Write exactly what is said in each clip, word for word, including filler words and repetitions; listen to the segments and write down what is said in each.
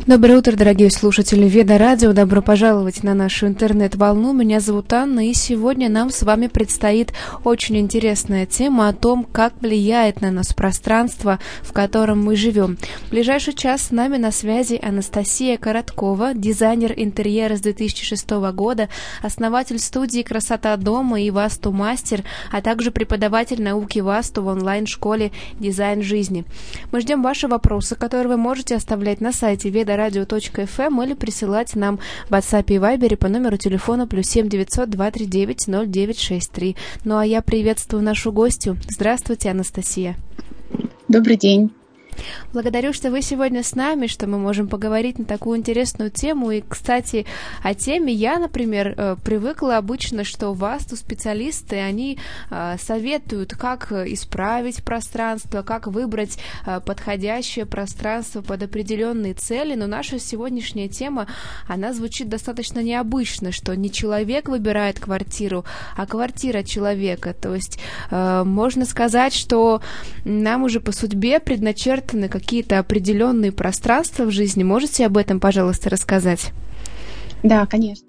Доброе утро, дорогие слушатели Веда Радио. Добро пожаловать на нашу интернет-волну. Меня зовут Анна, и сегодня нам с вами предстоит очень интересная тема о том, как влияет на нас пространство, в котором мы живем. В ближайший час с нами на связи Анастасия Короткова, дизайнер интерьера с две тысячи шестого года, основатель студии «Красота дома» и «Васту-мастер», а также преподаватель науки Васту в онлайн-школе «Дизайн жизни». Мы ждем ваши вопросы, которые вы можете оставлять на сайте веда радио точка эф эм или присылать нам в WhatsApp и Viber по номеру телефона плюс семь девятьсот два три девять ноль девять шесть три. Ну а я приветствую нашу гостью. Здравствуйте, Анастасия. Добрый день. Благодарю, что вы сегодня с нами, что мы можем поговорить на такую интересную тему. И, кстати, о теме я, например, привыкла обычно, что васту специалисты, они советуют, как исправить пространство, как выбрать подходящее пространство под определенные цели. Но наша сегодняшняя тема, она звучит достаточно необычно, что не человек выбирает квартиру, а квартира человека. То есть можно сказать, что нам уже по судьбе предначертано на какие-то определенные пространства в жизни. Можете об этом, пожалуйста, рассказать? Да, конечно.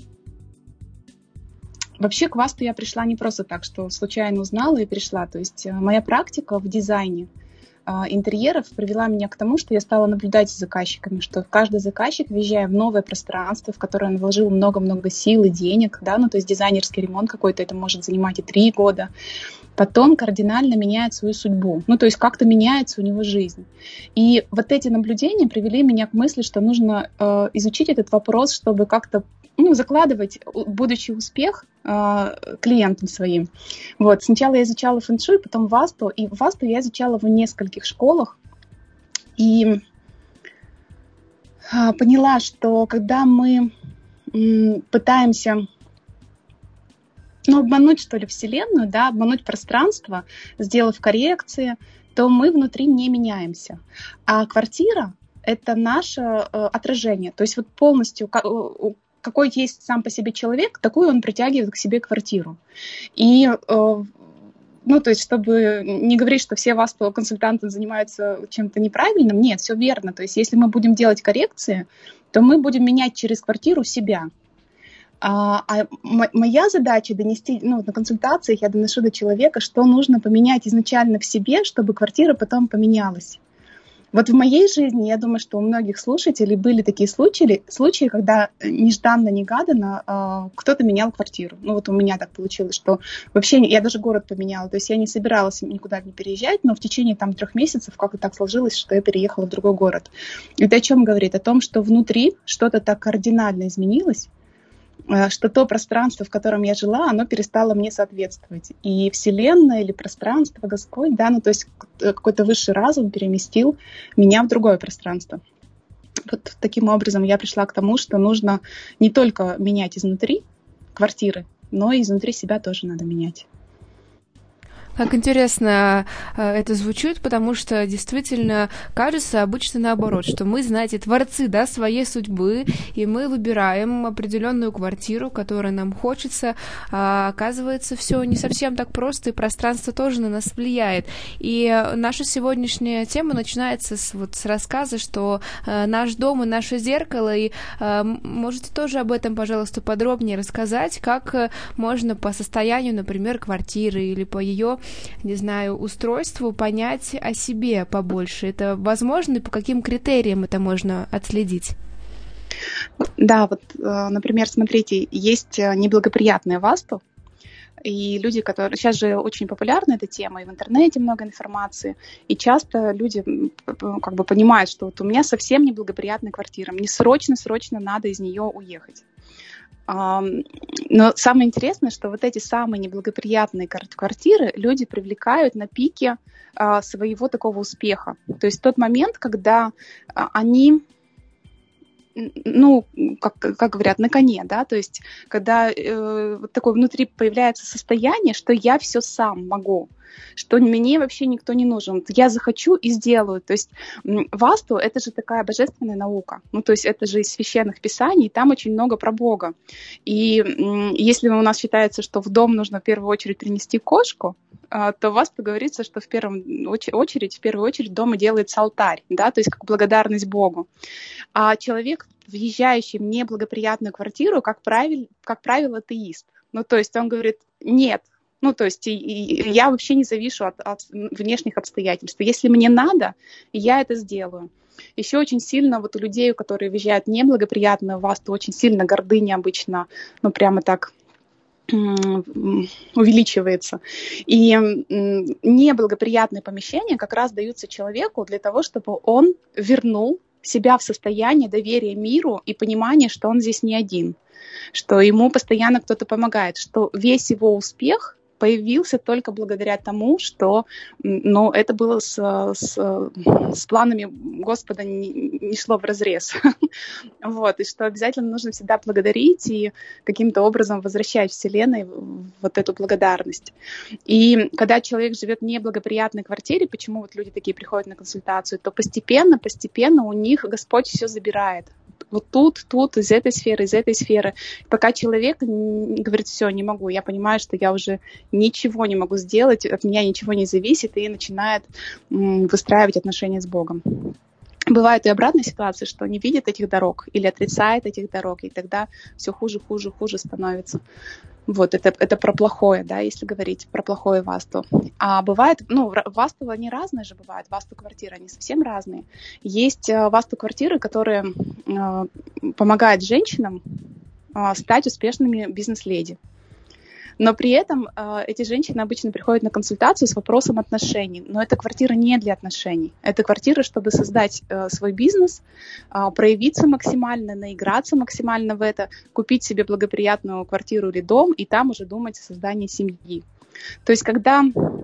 Вообще к васту я пришла не просто так, что случайно узнала и пришла. То есть моя практика в дизайне интерьеров привела меня к тому, что я стала наблюдать за заказчиками, что каждый заказчик, въезжая в новое пространство, в которое он вложил много-много сил и денег, да, ну то есть дизайнерский ремонт какой-то, это может занимать и три года, потом кардинально меняет свою судьбу, ну то есть как-то меняется у него жизнь. И вот эти наблюдения привели меня к мысли, что нужно э, изучить этот вопрос, чтобы как-то ну, закладывать будущий успех э, клиентам своим. Вот. Сначала я изучала фэн-шуй, потом васту. И васту я изучала в нескольких школах. И э, поняла, что когда мы э, пытаемся ну, обмануть, что ли, Вселенную, да, обмануть пространство, сделав коррекции, то мы внутри не меняемся. А квартира — это наше э, отражение. То есть вот полностью... какой есть сам по себе человек, такую он притягивает к себе квартиру. И, э, ну, то есть, чтобы не говорить, что все васту-консультанты занимаются чем-то неправильным, нет, все верно. То есть, если мы будем делать коррекции, то мы будем менять через квартиру себя. А, а моя задача донести, ну, на консультациях я доношу до человека, что нужно поменять изначально в себе, чтобы квартира потом поменялась. Вот в моей жизни, я думаю, что у многих слушателей были такие случаи, случаи, когда нежданно-негаданно э, кто-то менял квартиру. Ну вот у меня так получилось, что вообще я даже город поменяла. То есть я не собиралась никуда не переезжать, но в течение там трех месяцев как-то так сложилось, что я переехала в другой город. Это о чем говорит? О том, что внутри что-то так кардинально изменилось, что то пространство, в котором я жила, оно перестало мне соответствовать. И Вселенная или пространство, Господь, да, ну то есть какой-то высший разум переместил меня в другое пространство. Вот таким образом я пришла к тому, что нужно не только менять изнутри квартиры, но и изнутри себя тоже надо менять. Как интересно это звучит, потому что действительно кажется обычно наоборот, что мы, знаете, творцы, да, своей судьбы, и мы выбираем определенную квартиру, которая нам хочется, а оказывается, все не совсем так просто, и пространство тоже на нас влияет. И наша сегодняшняя тема начинается с, вот, с рассказа, что э, наш дом и наше зеркало, и э, можете тоже об этом, пожалуйста, подробнее рассказать, как можно по состоянию, например, квартиры или по ее, не знаю, устройству понять о себе побольше. Это возможно, и по каким критериям это можно отследить? Да, вот, например, смотрите, есть неблагоприятное васту, и люди, которые... Сейчас же очень популярна эта тема, и в интернете много информации, и часто люди как бы понимают, что вот у меня совсем неблагоприятная квартира, мне срочно-срочно надо из нее уехать. Но самое интересное, что вот эти самые неблагоприятные квартиры люди привлекают на пике своего такого успеха. То есть тот момент, когда они, ну, как, как говорят, на коне, да, то есть когда э, такое внутри появляется состояние, что я все сам могу. что мне вообще никто не нужен. Я захочу и сделаю. То есть васту — это же такая божественная наука. Ну, то есть это же из священных писаний, там очень много про Бога. И если у нас считается, что в дом нужно в первую очередь принести кошку, то в васту говорится, что в первую очередь, в первую очередь дома делается алтарь, да, то есть как благодарность Богу. А человек, въезжающий в неблагоприятную квартиру, как правило, как правило, атеист. Ну, то есть он говорит, нет, ну, то есть и, и я вообще не завишу от, от внешних обстоятельств. Если мне надо, я это сделаю. Еще очень сильно вот у людей, которые въезжают в неблагоприятную васту, очень сильно гордыня обычно, ну, прямо так увеличивается. И неблагоприятные помещения как раз даются человеку для того, чтобы он вернул себя в состояние доверия миру и понимания, что он здесь не один, что ему постоянно кто-то помогает, что весь его успех появился только благодаря тому, что ну, это было с, с, с планами Господа не, не шло вразрез. Вот, и что обязательно нужно всегда благодарить и каким-то образом возвращать Вселенной вот эту благодарность. И когда человек живет в неблагоприятной квартире, почему вот люди такие приходят на консультацию, то постепенно, постепенно у них Господь все забирает. Вот тут, тут, из этой сферы, из этой сферы. Пока человек говорит, все, не могу, я понимаю, что я уже ничего не могу сделать, от меня ничего не зависит, и начинает выстраивать отношения с Богом. Бывает и обратная ситуация, что не видит этих дорог или отрицает этих дорог, и тогда все хуже, хуже, хуже становится. Вот, это, это про плохое, да, если говорить про плохое васту. А бывает, ну, васту, они разные же бывают, васту-квартиры, они совсем разные. Есть васту-квартиры, которые э, помогают женщинам э, стать успешными бизнес-леди. Но при этом э, эти женщины обычно приходят на консультацию с вопросом отношений. Но эта квартира не для отношений. Это квартира, чтобы создать э, свой бизнес, э, проявиться максимально, наиграться максимально в это, купить себе благоприятную квартиру или дом, и там уже думать о создании семьи. То есть когда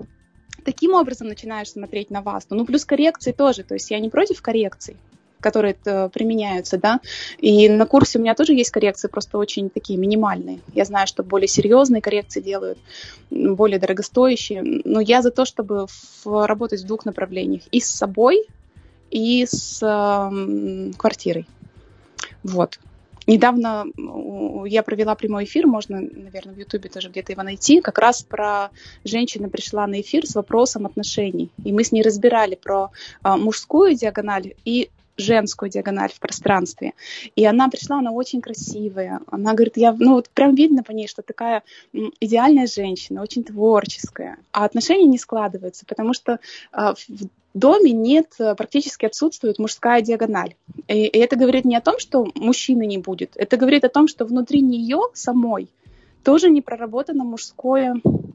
таким образом начинаешь смотреть на васту, ну плюс коррекции тоже, то есть я не против коррекций, которые применяются, да, и на курсе у меня тоже есть коррекции, просто очень такие минимальные. Я знаю, что более серьезные коррекции делают, более дорогостоящие, но я за то, чтобы в, работать в двух направлениях, и с собой, и с э, квартирой. Вот. Недавно я провела прямой эфир, можно, наверное, в Ютубе тоже где-то его найти, как раз про женщина пришла на эфир с вопросом отношений, и мы с ней разбирали про э, мужскую диагональ и женскую диагональ в пространстве. И она пришла, она очень красивая. Она говорит, я, ну вот прям видно по ней, что такая идеальная женщина, очень творческая. А отношения не складываются, потому что а, в доме нет, практически отсутствует мужская диагональ. И, и это говорит не о том, что мужчины не будет. Это говорит о том, что внутри нее самой тоже не проработано мужское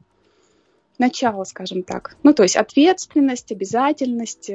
начало, скажем так. Ну, то есть ответственность, обязательность,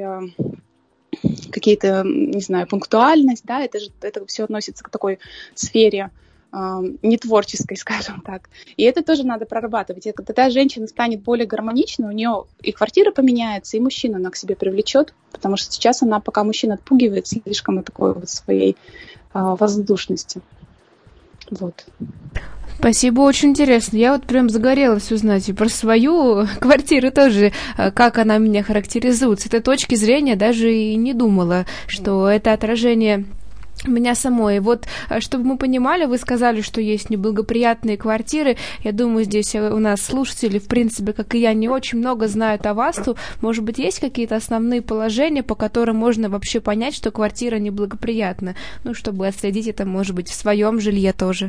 какие-то, не знаю, пунктуальность, да, это же это все относится к такой сфере э, нетворческой, скажем так. И это тоже надо прорабатывать. И когда женщина станет более гармоничной, у нее и квартира поменяется, и мужчину она к себе привлечет, потому что сейчас она, пока мужчина отпугивает слишком от такой вот своей э, воздушности. Вот. Спасибо, очень интересно. Я вот прям загорелась узнать и про свою квартиру тоже, как она меня характеризует. С этой точки зрения даже и не думала, что это отражение меня самой. Вот, чтобы мы понимали, вы сказали, что есть неблагоприятные квартиры. Я думаю, здесь у нас слушатели, в принципе, как и я, не очень много знают о васту. Может быть, есть какие-то основные положения, по которым можно вообще понять, что квартира неблагоприятна? Ну, чтобы отследить это, может быть, в своем жилье тоже.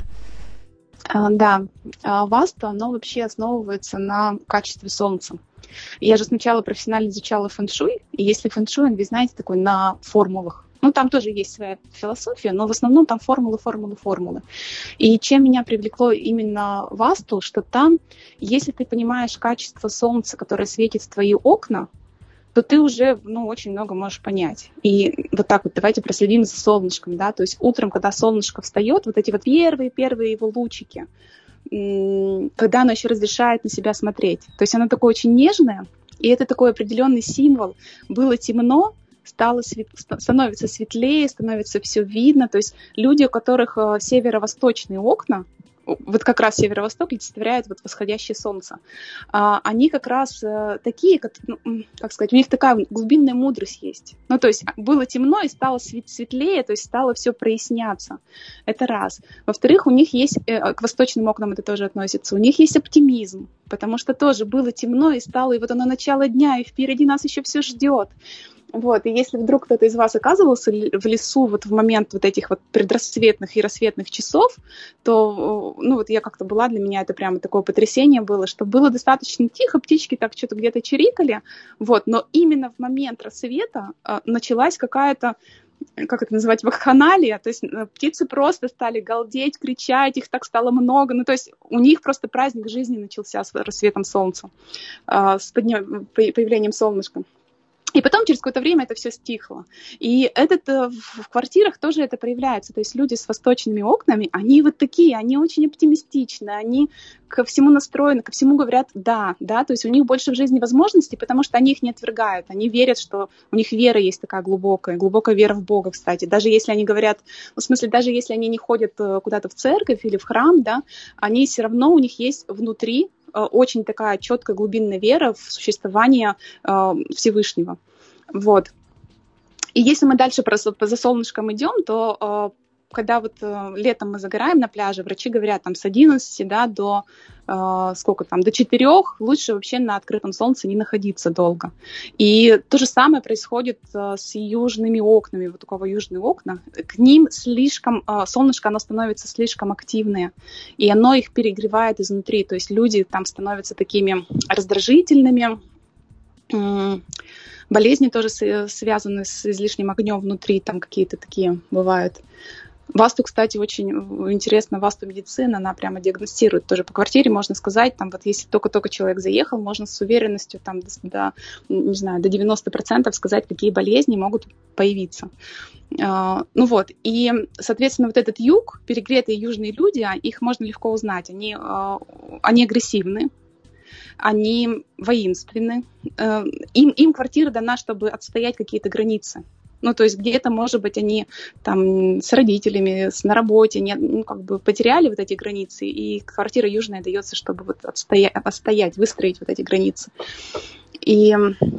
Да, васту, оно вообще основывается на качестве солнца. Я же сначала профессионально изучала фэн-шуй, и если фэн-шуй, вы знаете, такой на формулах. Ну, там тоже есть своя философия, но в основном там формулы, формулы, формулы. И чем меня привлекло именно васту, что там, если ты понимаешь качество солнца, которое светит в твои окна, то ты уже, ну, очень много можешь понять. И вот так вот давайте проследим за солнышком, да, то есть утром, когда солнышко встает, вот эти вот первые-первые его лучики, когда оно еще разрешает на себя смотреть. То есть оно такое очень нежное, и это такой определенный символ. Было темно, стало свет... становится светлее, становится все видно. То есть люди, у которых северо-восточные окна, вот как раз северо-восток олицетворяет вот восходящее солнце. А, они как раз а, такие, как, ну, как сказать, у них такая глубинная мудрость есть. Ну, то есть было темно и стало светлее, то есть стало все проясняться. Это раз. Во-вторых, у них есть, э, к восточным окнам это тоже относится, у них есть оптимизм, потому что тоже было темно и стало, и вот оно начало дня, и впереди нас еще все ждет. Вот, и если вдруг кто-то из вас оказывался в лесу вот в момент вот этих вот предрассветных и рассветных часов, то, ну, вот я как-то была, для меня это прямо такое потрясение было, что было достаточно тихо, птички так что-то где-то чирикали, вот, но именно в момент рассвета а, началась какая-то, как это называть, вакханалия, то есть птицы просто стали галдеть, кричать, их так стало много, ну, то есть у них просто праздник жизни начался с рассветом солнца, а, с подним, появлением солнышка. И потом через какое-то время это все стихло. И этот, в квартирах тоже это проявляется. То есть люди с восточными окнами, они вот такие, они очень оптимистичны, они ко всему настроены, ко всему говорят «да», да, то есть у них больше в жизни возможностей, потому что они их не отвергают, они верят, что у них вера есть такая глубокая, глубокая вера в Бога, кстати. Даже если они говорят, в смысле, даже если они не ходят куда-то в церковь или в храм, да, они все равно, у них есть внутри очень такая четкая глубинная вера в существование э, Всевышнего. Вот. И если мы дальше про, за солнышком идем, то э, когда вот э, летом мы загораем на пляже, врачи говорят там с одиннадцати, да, до э, сколько там, до четырёх лучше вообще на открытом солнце не находиться долго. И то же самое происходит э, с южными окнами, вот у кого южные окна, к ним слишком, э, солнышко, оно становится слишком активное, и оно их перегревает изнутри, то есть люди там становятся такими раздражительными, э, болезни тоже связаны с излишним огнем внутри, там какие-то такие бывают. Васту, кстати, очень интересно, васту медицина, она прямо диагностирует тоже по квартире, можно сказать, там вот если только-только человек заехал, можно с уверенностью там до, до, не знаю, до девяноста процентов сказать, какие болезни могут появиться. Uh, ну вот, и, соответственно, вот этот юг, перегретые южные люди, их можно легко узнать, они, uh, они агрессивны, они воинственны, uh, им, им квартира дана, чтобы отстоять какие-то границы. Ну, то есть где-то, может быть, они там с родителями, с, на работе не, ну, как бы потеряли вот эти границы, и квартира южная дается, чтобы вот отстоять, отстоять, выстроить вот эти границы. И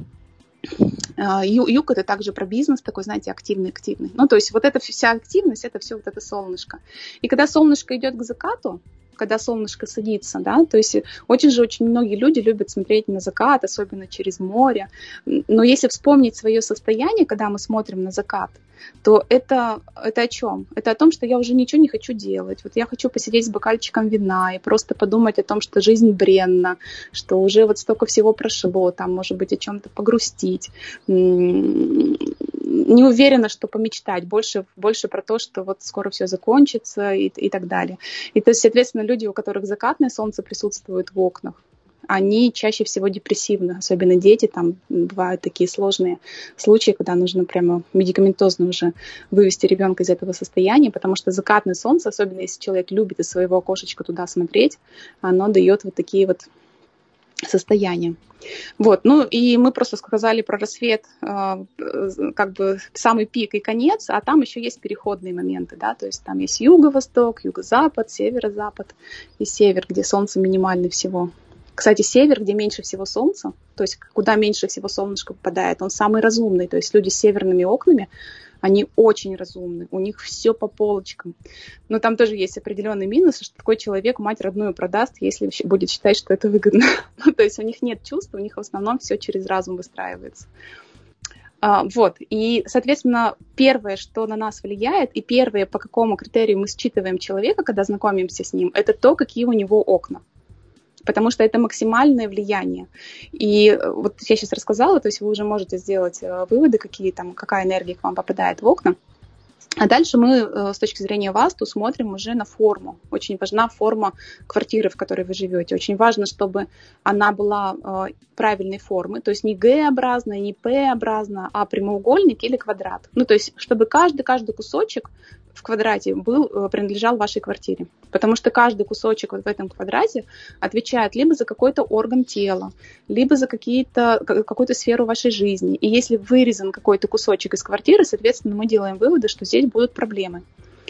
uh, юг — это также про бизнес, такой, знаете, активный-активный. Ну, то есть вот эта вся активность, это все вот это солнышко. И когда солнышко идет к закату, когда солнышко садится, да, то есть очень же очень многие люди любят смотреть на закат, особенно через море, но если вспомнить свое состояние, когда мы смотрим на закат, то это, это о чем? Это о том, что я уже ничего не хочу делать, вот я хочу посидеть с бокальчиком вина и просто подумать о том, что жизнь бренна, что уже вот столько всего прошло, там, может быть, о чем-то погрустить. Не уверена, что помечтать, больше, больше про то, что вот скоро все закончится и, и так далее. И то есть, соответственно, люди, у которых закатное солнце присутствует в окнах, они чаще всего депрессивны, особенно дети, там бывают такие сложные случаи, когда нужно прямо медикаментозно уже вывести ребенка из этого состояния, потому что закатное солнце, особенно если человек любит из своего окошечка туда смотреть, оно дает вот такие вот состояние. Вот, ну и мы просто сказали про рассвет, э, как бы самый пик и конец, а там еще есть переходные моменты, да, то есть там есть юго-восток, юго-запад, северо-запад и север, где солнце минимально всего. Кстати, север, где меньше всего солнца, то есть куда меньше всего солнышко попадает, он самый разумный, то есть люди с северными окнами, они очень разумны, у них все по полочкам. Но там тоже есть определенный минус, что такой человек мать родную продаст, если будет считать, что это выгодно. Ну, то есть у них нет чувств, у них в основном все через разум выстраивается. А, вот, и, соответственно, первое, что на нас влияет, и первое, по какому критерию мы считываем человека, когда знакомимся с ним, это то, какие у него окна. Потому что это максимальное влияние. И вот я сейчас рассказала, то есть вы уже можете сделать выводы, какие там, какая энергия к вам попадает в окна. А дальше мы с точки зрения васту смотрим уже на форму. Очень важна форма квартиры, в которой вы живете. Очень важно, чтобы она была правильной формы, то есть не Г-образная, не П-образная, а прямоугольник или квадрат. Ну, то есть чтобы каждый, каждый кусочек в квадрате был, принадлежал вашей квартире. Потому что каждый кусочек вот в этом квадрате отвечает либо за какой-то орган тела, либо за какие-то, какую-то сферу вашей жизни. И если вырезан какой-то кусочек из квартиры, соответственно, мы делаем выводы, что здесь будут проблемы.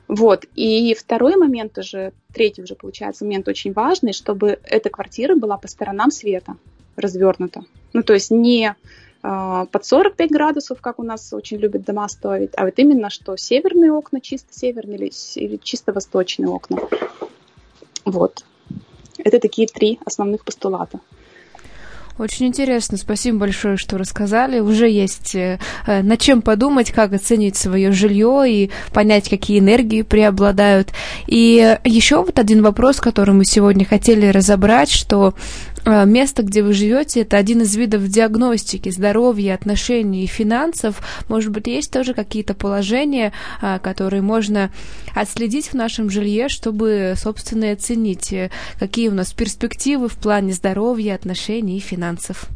Вот. И второй момент уже, третий уже получается момент очень важный, чтобы эта квартира была по сторонам света развернута. Ну, то есть не э, под сорок пять градусов, как у нас очень любят дома строить, а вот именно, что северные окна, чисто северные или, или чисто восточные окна. Вот. Это такие три основных постулата. Очень интересно, спасибо большое, что рассказали. Уже есть э, над чем подумать, как оценить свое жилье и понять, какие энергии преобладают. И еще вот один вопрос, который мы сегодня хотели разобрать, что э, место, где вы живете, это один из видов диагностики здоровья, отношений и финансов. Может быть, есть тоже какие-то положения, э, которые можно отследить в нашем жилье, чтобы, собственно, оценить, э, какие у нас перспективы в плане здоровья, отношений и финансов. Финансов.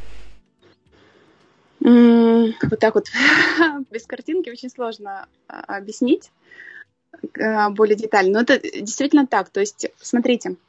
Mm, вот так вот без картинки очень сложно объяснить более детально. Но это действительно так. То есть, смотрите,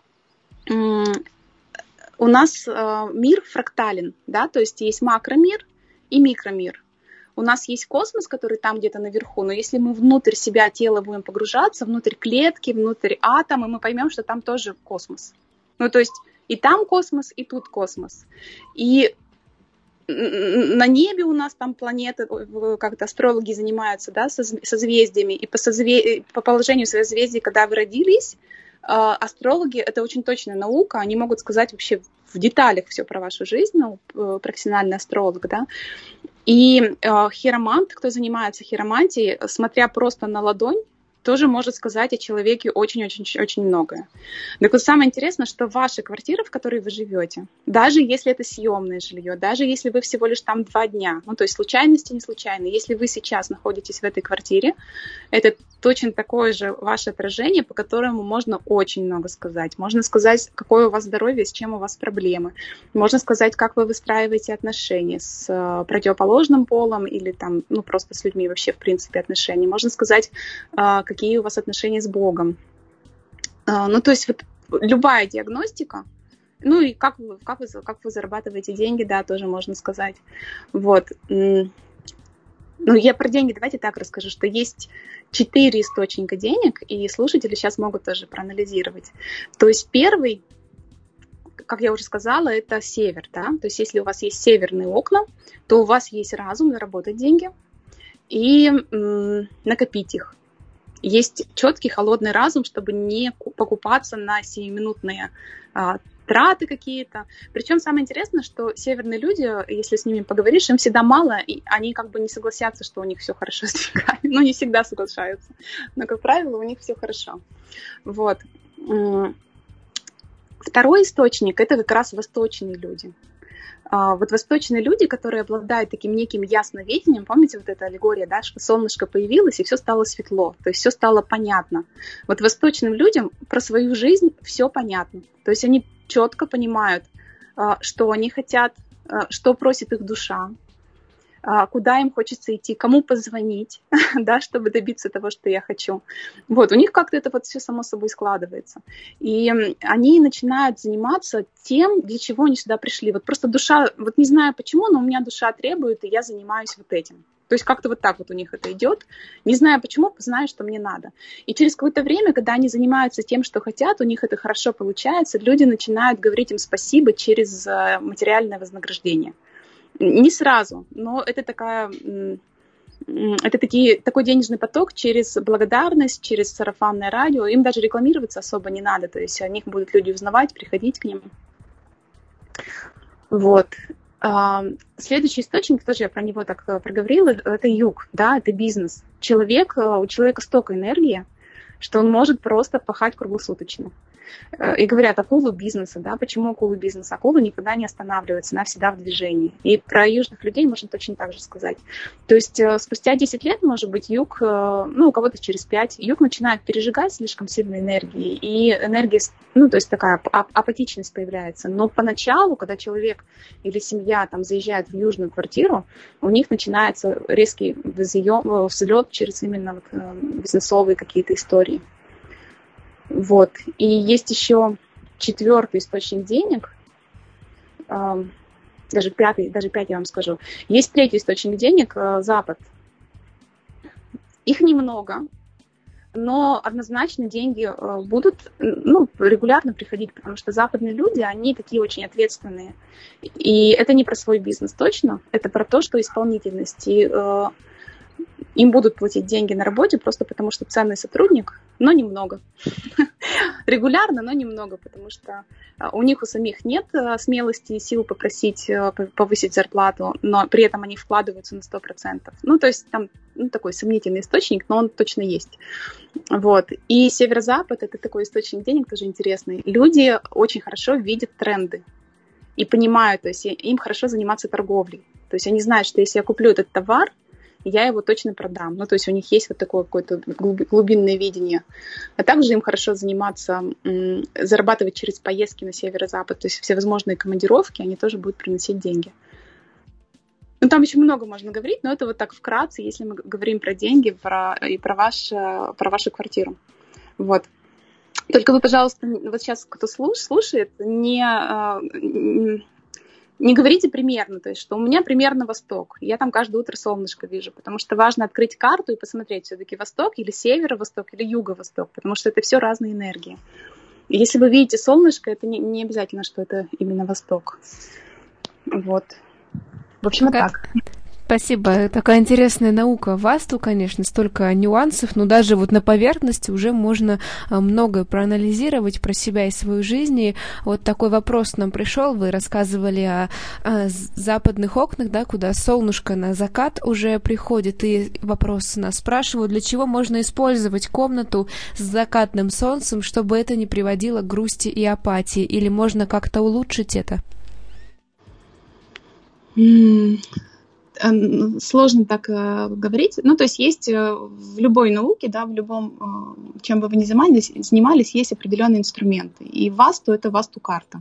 у нас мир фрактален, да, то есть есть макромир и микромир. У нас есть космос, который там где-то наверху, но если мы внутрь себя, тела будем погружаться, внутрь клетки, внутрь атома, мы поймем, что там тоже космос. Ну, то есть и там космос, и тут космос. И на небе у нас там планеты, как-то астрологи занимаются, да, созвездиями. И по, созве... по положению созвездий, когда вы родились, астрологи, это очень точная наука, они могут сказать вообще в деталях все про вашу жизнь, ну, профессиональный астролог, да. И хиромант, кто занимается хиромантией, смотря просто на ладонь, тоже может сказать о человеке очень-очень-очень многое. Так вот, самое интересное, что ваша квартира, в которой вы живете, даже если это съемное жилье, даже если вы всего лишь там два дня, ну, то есть случайности не случайные, если вы сейчас находитесь в этой квартире, это точно такое же ваше отражение, по которому можно очень много сказать. Можно сказать, какое у вас здоровье, с чем у вас проблемы. Можно сказать, как вы выстраиваете отношения с противоположным полом или там, ну, просто с людьми вообще, в принципе, отношения. Можно сказать, какие у вас отношения с Богом. Ну, то есть вот любая диагностика, ну и как вы, как вы, как вы зарабатываете деньги, да, тоже можно сказать. Вот. Ну, я про деньги давайте так расскажу, что есть четыре источника денег, и слушатели сейчас могут тоже проанализировать. То есть первый, как я уже сказала, это север, да, то есть если у вас есть северные окна, то у вас есть разум заработать деньги и м, накопить их. Есть четкий холодный разум, чтобы не покупаться на сиюминутные а, траты какие-то. Причем самое интересное, что северные люди, если с ними поговоришь, им всегда мало, и они как бы не согласятся, что у них все хорошо с деньгами. Ну, не всегда соглашаются, но, как правило, у них все хорошо. Вот. Второй источник – это как раз восточные люди. Вот восточные люди, которые обладают таким неким ясновидением, помните вот эта аллегория, да, что солнышко появилось и все стало светло, то есть все стало понятно. Вот восточным людям про свою жизнь все понятно, то есть они четко понимают, что они хотят, что просит их душа, куда им хочется идти, кому позвонить, да, чтобы добиться того, что я хочу. Вот, у них как-то это вот все само собой складывается. И они начинают заниматься тем, для чего они сюда пришли. Вот просто душа, вот не знаю почему, но у меня душа требует, и я занимаюсь вот этим. То есть как-то вот так вот у них это идет. Не знаю почему, знаю, что мне надо. И через какое-то время, когда они занимаются тем, что хотят, у них это хорошо получается, люди начинают говорить им спасибо через материальное вознаграждение. Не сразу, но это, такая, это такие, такой денежный поток через благодарность, через сарафанное радио. Им даже рекламироваться особо не надо, то есть о них будут люди узнавать, приходить к ним. Вот. Следующий источник, тоже я про него так проговорила, это юг, да, это бизнес. Человек, у человека столько энергии, что он может просто пахать круглосуточно. И говорят, акулу бизнеса, да, почему акулы бизнеса? Акула никогда не останавливается, она всегда в движении. И про южных людей можно точно так же сказать. То есть спустя десять лет, может быть, юг, ну, у кого-то через пять, юг начинает пережигать слишком сильной энергией, и энергия, ну, то есть такая апатичность появляется. Но поначалу, когда человек или семья там заезжает в южную квартиру, у них начинается резкий взлет через именно вот бизнесовые какие-то истории. Вот. И есть еще четвертый источник денег, э, даже пятый, даже пятый я вам скажу. Есть третий источник денег, э, Запад. Их немного, но однозначно деньги будут, ну, регулярно приходить, потому что западные люди, они такие очень ответственные. И это не про свой бизнес точно, это про то, что исполнительность. И э, им будут платить деньги на работе просто потому, что ценный сотрудник, но немного. Регулярно, но немного, потому что у них у самих нет смелости и сил попросить повысить зарплату, но при этом они вкладываются на сто процентов. Ну, то есть там ну, такой сомнительный источник, но он точно есть. Вот. И северо-запад – это такой источник денег тоже интересный. Люди очень хорошо видят тренды и понимают, то есть им хорошо заниматься торговлей. То есть они знают, что если я куплю этот товар, я его точно продам. Ну, то есть у них есть вот такое какое-то глубинное видение. А также им хорошо заниматься, м, зарабатывать через поездки на северо-запад. То есть всевозможные командировки, они тоже будут приносить деньги. Ну, там еще много можно говорить, но это вот так вкратце, если мы говорим про деньги про, и про, ваш, про вашу квартиру. Вот. Только вы, пожалуйста, вот сейчас кто слушает, не... Не говорите примерно, то есть, что у меня примерно восток. Я там каждое утро солнышко вижу, потому что важно открыть карту и посмотреть, все-таки восток или северо-восток или юго-восток, потому что это все разные энергии. И если вы видите солнышко, это не, не обязательно, что это именно восток. Вот. В общем, как... так. Спасибо. Такая интересная наука Васту, конечно, столько нюансов, но даже вот на поверхности уже можно многое проанализировать про себя и свою жизнь. И вот такой вопрос нам пришел. Вы рассказывали о, о западных окнах, да, куда солнышко на закат уже приходит. И вопрос нас спрашивают, для чего можно использовать комнату с закатным солнцем, чтобы это не приводило к грусти и апатии? Или можно как-то улучшить это? Mm. Сложно так э, говорить. Ну, то есть есть э, в любой науке, да, в любом, э, чем бы вы ни занимались, занимались, есть определенные инструменты. И васту — это васту-карта.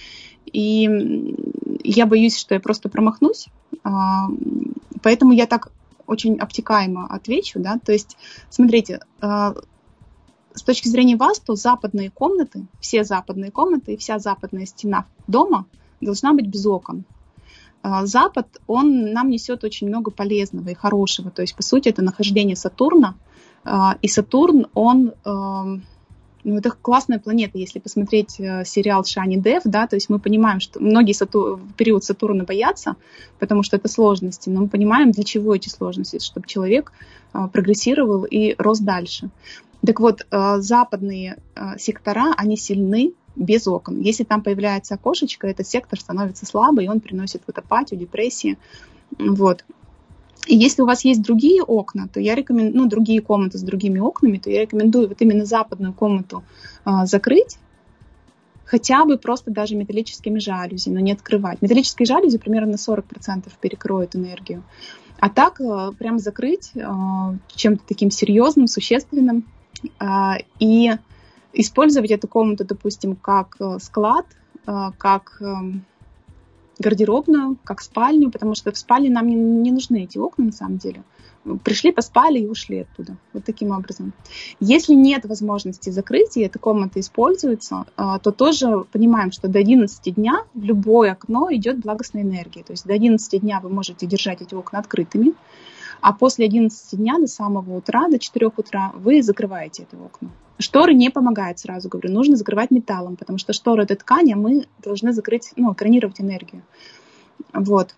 И я боюсь, что я просто промахнусь. Э, поэтому я так очень обтекаемо отвечу. Да? То есть, смотрите, э, с точки зрения васту, западные комнаты, все западные комнаты и вся западная стена дома должна быть без окон. Запад, он нам несет очень много полезного и хорошего. То есть, по сути, это нахождение Сатурна. И Сатурн, он... Ну, это классная планета, если посмотреть сериал Шани Дев, да, то есть мы понимаем, что многие Сатур... в период Сатурна боятся, потому что это сложности, но мы понимаем, для чего эти сложности, чтобы человек прогрессировал и рос дальше. Так вот, западные сектора, они сильны без окон. Если там появляется окошечко, этот сектор становится слабый, и он приносит вот апатию, депрессию. Вот. И если у вас есть другие окна, то я рекомендую, ну, другие комнаты с другими окнами, то я рекомендую вот именно западную комнату а, закрыть, хотя бы просто даже металлическими жалюзи, но не открывать. Металлические жалюзи примерно на сорок процентов перекроют энергию. А так а, прям закрыть а, чем-то таким серьезным, существенным, а, и использовать эту комнату, допустим, как склад, как гардеробную, как спальню, потому что в спальне нам не, не нужны эти окна на самом деле. Пришли, поспали и ушли оттуда. Вот таким образом. Если нет возможности закрыть, и эта комната используется, то тоже понимаем, что до одиннадцати дня в любое окно идет благостная энергия. То есть до одиннадцати дня вы можете держать эти окна открытыми, а после одиннадцати дня до самого утра, до четырёх утра вы закрываете эти окна. Шторы не помогают, сразу говорю, нужно закрывать металлом, потому что шторы — это ткань, а мы должны закрыть, ну, экранировать энергию. Вот.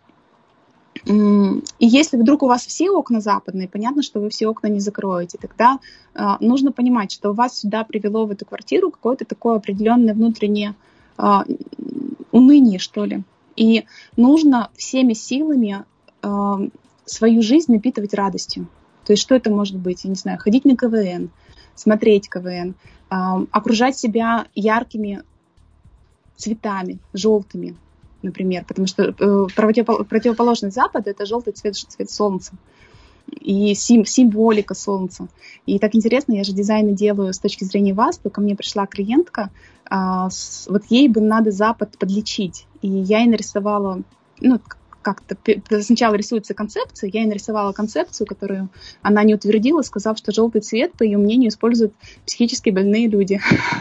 И если вдруг у вас все окна западные, понятно, что вы все окна не закроете, тогда э, нужно понимать, что вас сюда привело в эту квартиру какое-то такое определенное внутреннее э, уныние, что ли. И нужно всеми силами э, свою жизнь напитывать радостью. То есть что это может быть? Я не знаю, ходить на ка вэ эн, смотреть ка вэ эн, э, окружать себя яркими цветами, желтыми, например, потому что э, противоположный Запад — это желтый цвет, цвет солнца и сим, символика солнца. И так интересно, я же дизайны делаю с точки зрения васту. Ко мне пришла клиентка, э, с, вот ей бы надо Запад подлечить, и я ей нарисовала, ну, как-то сначала рисуется концепция, я ей нарисовала концепцию, которую она не утвердила, сказав, что желтый цвет, по ее мнению, используют психически больные люди.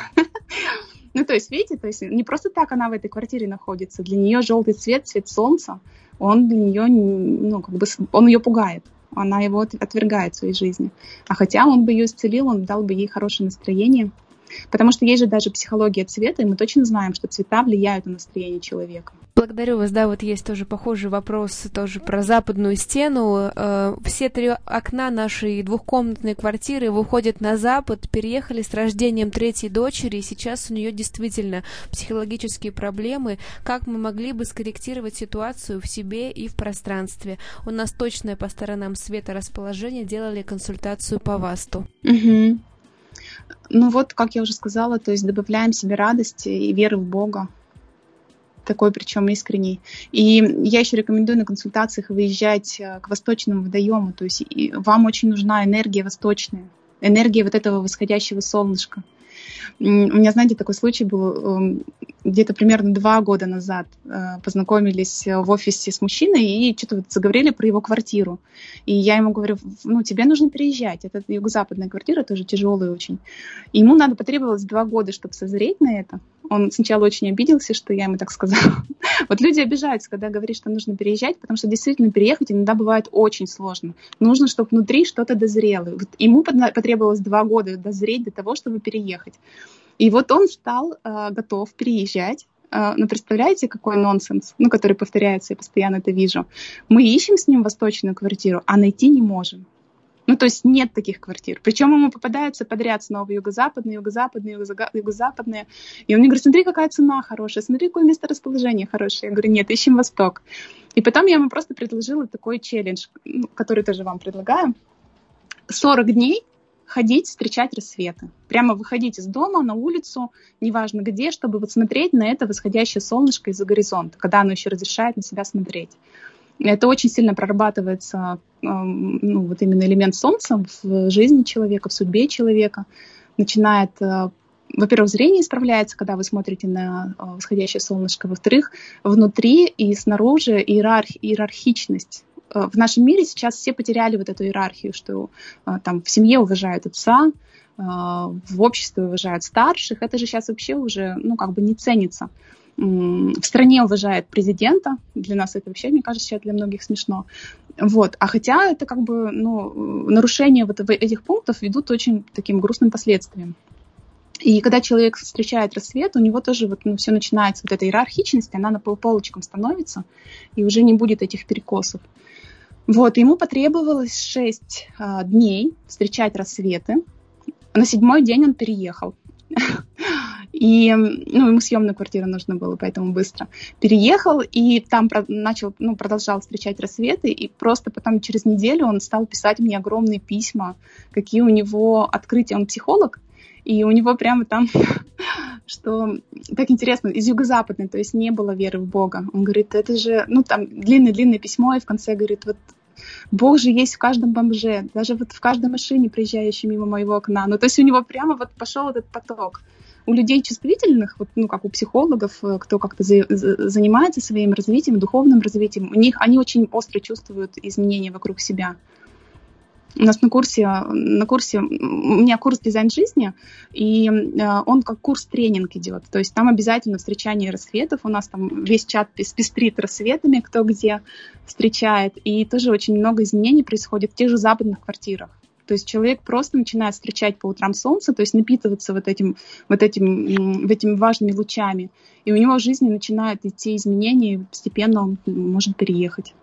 Ну, то есть, видите, то есть не просто так она в этой квартире находится. Для нее желтый цвет, цвет солнца, он для нее, ну, как бы, он ее пугает. Она его отвергает в своей жизни. А хотя он бы ее исцелил, он дал бы ей хорошее настроение. Потому что есть же даже психология цвета, и мы точно знаем, что цвета влияют на настроение человека. Благодарю вас. Да, вот есть тоже похожий вопрос тоже про западную стену. Все три окна нашей двухкомнатной квартиры выходят на запад, переехали с рождением третьей дочери, и сейчас у нее действительно психологические проблемы. Как мы могли бы скорректировать ситуацию в себе и в пространстве? У нас точное по сторонам света расположение, делали консультацию по васту. Угу. Ну вот, как я уже сказала, то есть добавляем себе радости и веры в Бога, такой причем искренний. И я еще рекомендую на консультациях выезжать к восточному водоему, то есть вам очень нужна энергия восточная, энергия вот этого восходящего солнышка. У меня, знаете, такой случай был где-то примерно два года назад. Познакомились в офисе с мужчиной и что-то вот заговорили про его квартиру. И я ему говорю, ну, тебе нужно переезжать. Это юго-западная квартира, тоже тяжелая очень. И ему надо потребовалось два года, чтобы созреть на это. Он сначала очень обиделся, что я ему так сказала. Вот люди обижаются, когда говорят, что нужно переезжать, потому что действительно переехать иногда бывает очень сложно. Нужно, чтобы внутри что-то дозрело. Вот ему потребовалось два года дозреть до того, чтобы переехать. И вот он стал э, готов переезжать. Э, ну, представляете, какой нонсенс, ну, который повторяется, я постоянно это вижу. Мы ищем с ним восточную квартиру, а найти не можем. Ну, то есть нет таких квартир. Причем ему попадаются подряд снова юго-западные, юго-западные, юго-западные. И он мне говорит, смотри, какая цена хорошая, смотри, какое месторасположение хорошее. Я говорю, нет, ищем восток. И потом я ему просто предложила такой челлендж, который тоже вам предлагаю. сорок дней ходить, встречать рассветы. Прямо выходить из дома на улицу, неважно где, чтобы вот смотреть на это восходящее солнышко из-за горизонта, когда оно еще разрешает на себя смотреть. Это очень сильно прорабатывается, ну, вот именно элемент солнца в жизни человека, в судьбе человека. Начинает, во-первых, зрение исправляется, когда вы смотрите на восходящее солнышко. Во-вторых, внутри и снаружи иерарх, иерархичность. В нашем мире сейчас все потеряли вот эту иерархию, что там в семье уважают отца, в обществе уважают старших. Это же сейчас вообще уже, ну, как бы не ценится. В стране уважают президента. Для нас это вообще, мне кажется, сейчас для многих смешно. Вот. А хотя это как бы, ну, нарушения вот этих пунктов ведут очень таким грустным последствиям. И когда человек встречает рассвет, у него тоже вот, ну, все начинается, вот эта иерархичность, она на полполочком становится, и уже не будет этих перекосов. Вот, ему потребовалось шесть а, дней встречать рассветы. На седьмой день он переехал. И, ну, ему съемную квартиру нужно было, поэтому быстро переехал, и там начал, ну, продолжал встречать рассветы, и просто потом через неделю он стал писать мне огромные письма, какие у него открытия. Он психолог, и у него прямо там, что так интересно, из юго-западной, то есть не было веры в Бога. Он говорит, это же, ну, там длинное-длинное письмо, и в конце говорит, вот Бог же есть в каждом бомже, даже вот в каждой машине, приезжающей мимо моего окна. Ну, то есть у него прямо вот пошел этот поток. У людей чувствительных, вот, ну, как у психологов, кто как-то за, за, занимается своим развитием, духовным развитием, у них они очень остро чувствуют изменения вокруг себя. У нас на курсе, на курсе, у меня курс «Дизайн жизни», и он как курс-тренинг идет. То есть там обязательно встречание рассветов. У нас там весь чат пестрит рассветами, кто где встречает. И тоже очень много изменений происходит в тех же западных квартирах. То есть человек просто начинает встречать по утрам солнце, то есть напитываться вот этим, вот этим, этими важными лучами. И у него в жизни начинают идти изменения, и постепенно он может переехать.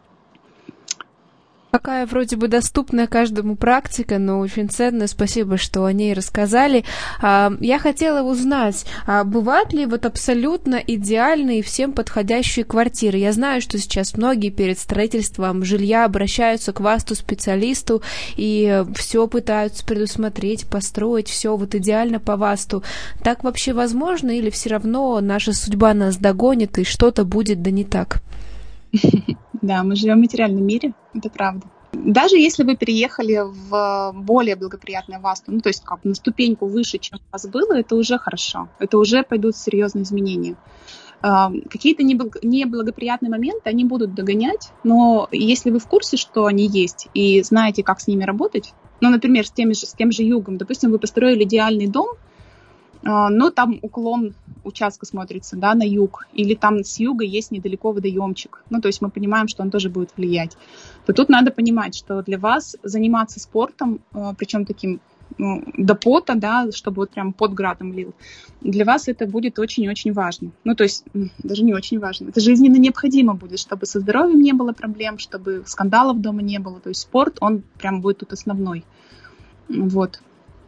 Какая вроде бы доступная каждому практика, но очень ценная. Спасибо, что о ней рассказали. Я хотела узнать, бывают ли вот абсолютно идеальные всем подходящие квартиры? Я знаю, что сейчас многие перед строительством жилья обращаются к васту-специалисту и все пытаются предусмотреть, построить все вот идеально по васту. Так вообще возможно или все равно наша судьба нас догонит и что-то будет да не так? Да, мы живем в материальном мире, это правда. Даже если вы переехали в более благоприятное васту, ну, то есть как на ступеньку выше, чем у вас было, это уже хорошо, это уже пойдут серьезные изменения. Какие-то неблагоприятные моменты, они будут догонять, но если вы в курсе, что они есть, и знаете, как с ними работать, ну, например, с, теми же, с тем же югом, допустим, вы построили идеальный дом, но там уклон участка смотрится, да, на юг, или там с юга есть недалеко водоемчик, ну, то есть мы понимаем, что он тоже будет влиять, то тут надо понимать, что для вас заниматься спортом, причем таким ну, до пота, да, чтобы вот прям под градом лил, для вас это будет очень-очень важно. Ну, то есть даже не очень важно, это жизненно необходимо будет, чтобы со здоровьем не было проблем, чтобы скандалов дома не было, то есть спорт, он прям будет тут основной. Вот.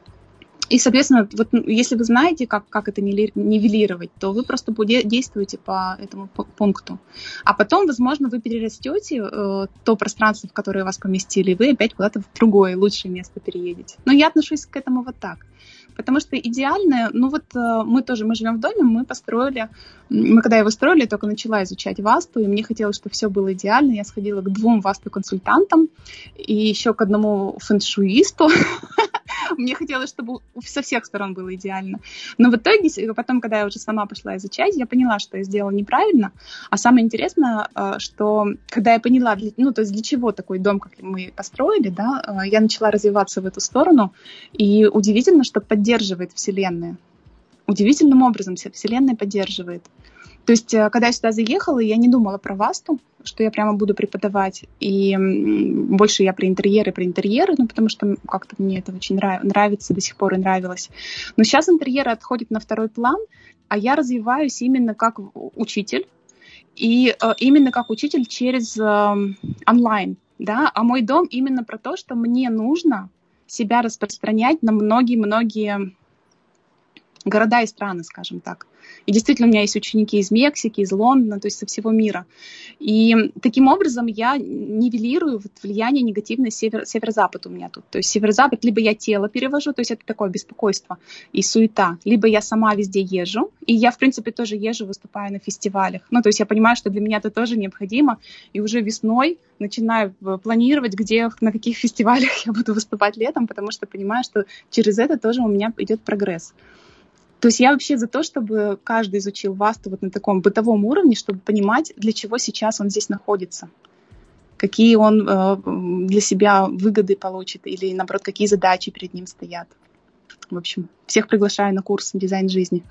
И, соответственно, вот, если вы знаете, как, как это нивелировать, то вы просто действуете по этому пункту. А потом, возможно, вы перерастете э, то пространство, в которое вас поместили, и вы опять куда-то в другое, лучшее место переедете. Но я отношусь к этому вот так. Потому что идеальное, ну вот э, мы тоже, мы живем в доме, мы построили, мы когда его строили, я только начала изучать васту, и мне хотелось, чтобы все было идеально. Я сходила к двум васту-консультантам и еще к одному фэншуисту. Мне хотелось, чтобы со всех сторон было идеально. Но в итоге, потом, когда я уже сама пошла изучать, я поняла, что я сделала неправильно. А самое интересное, что когда я поняла, ну, то есть для чего такой дом, как мы построили, да, я начала развиваться в эту сторону. И удивительно, что поддерживает Вселенная. Удивительным образом Вселенная поддерживает. То есть, когда я сюда заехала, я не думала про васту, что я прямо буду преподавать. И больше я про интерьеры, про интерьеры, ну, потому что как-то мне это очень нравится, до сих пор и нравилось. Но сейчас интерьеры отходят на второй план, а я развиваюсь именно как учитель. И именно как учитель через онлайн. Да? А мой дом именно про то, что мне нужно себя распространять на многие-многие города и страны, скажем так. И действительно, у меня есть ученики из Мексики, из Лондона, то есть со всего мира. И таким образом я нивелирую вот влияние негативное север, северо-запад у меня тут. То есть северо-запад, либо я тело перевожу, то есть это такое беспокойство и суета, либо я сама везде езжу. И я, в принципе, тоже езжу, выступаю на фестивалях. Ну, то есть я понимаю, что для меня это тоже необходимо. И уже весной начинаю планировать, где, на каких фестивалях я буду выступать летом, потому что понимаю, что через это тоже у меня идет прогресс. То есть я вообще за то, чтобы каждый изучил васту вот на таком бытовом уровне, чтобы понимать, для чего сейчас он здесь находится, какие он э, для себя выгоды получит или, наоборот, какие задачи перед ним стоят. В общем, всех приглашаю на курс «Дизайн жизни».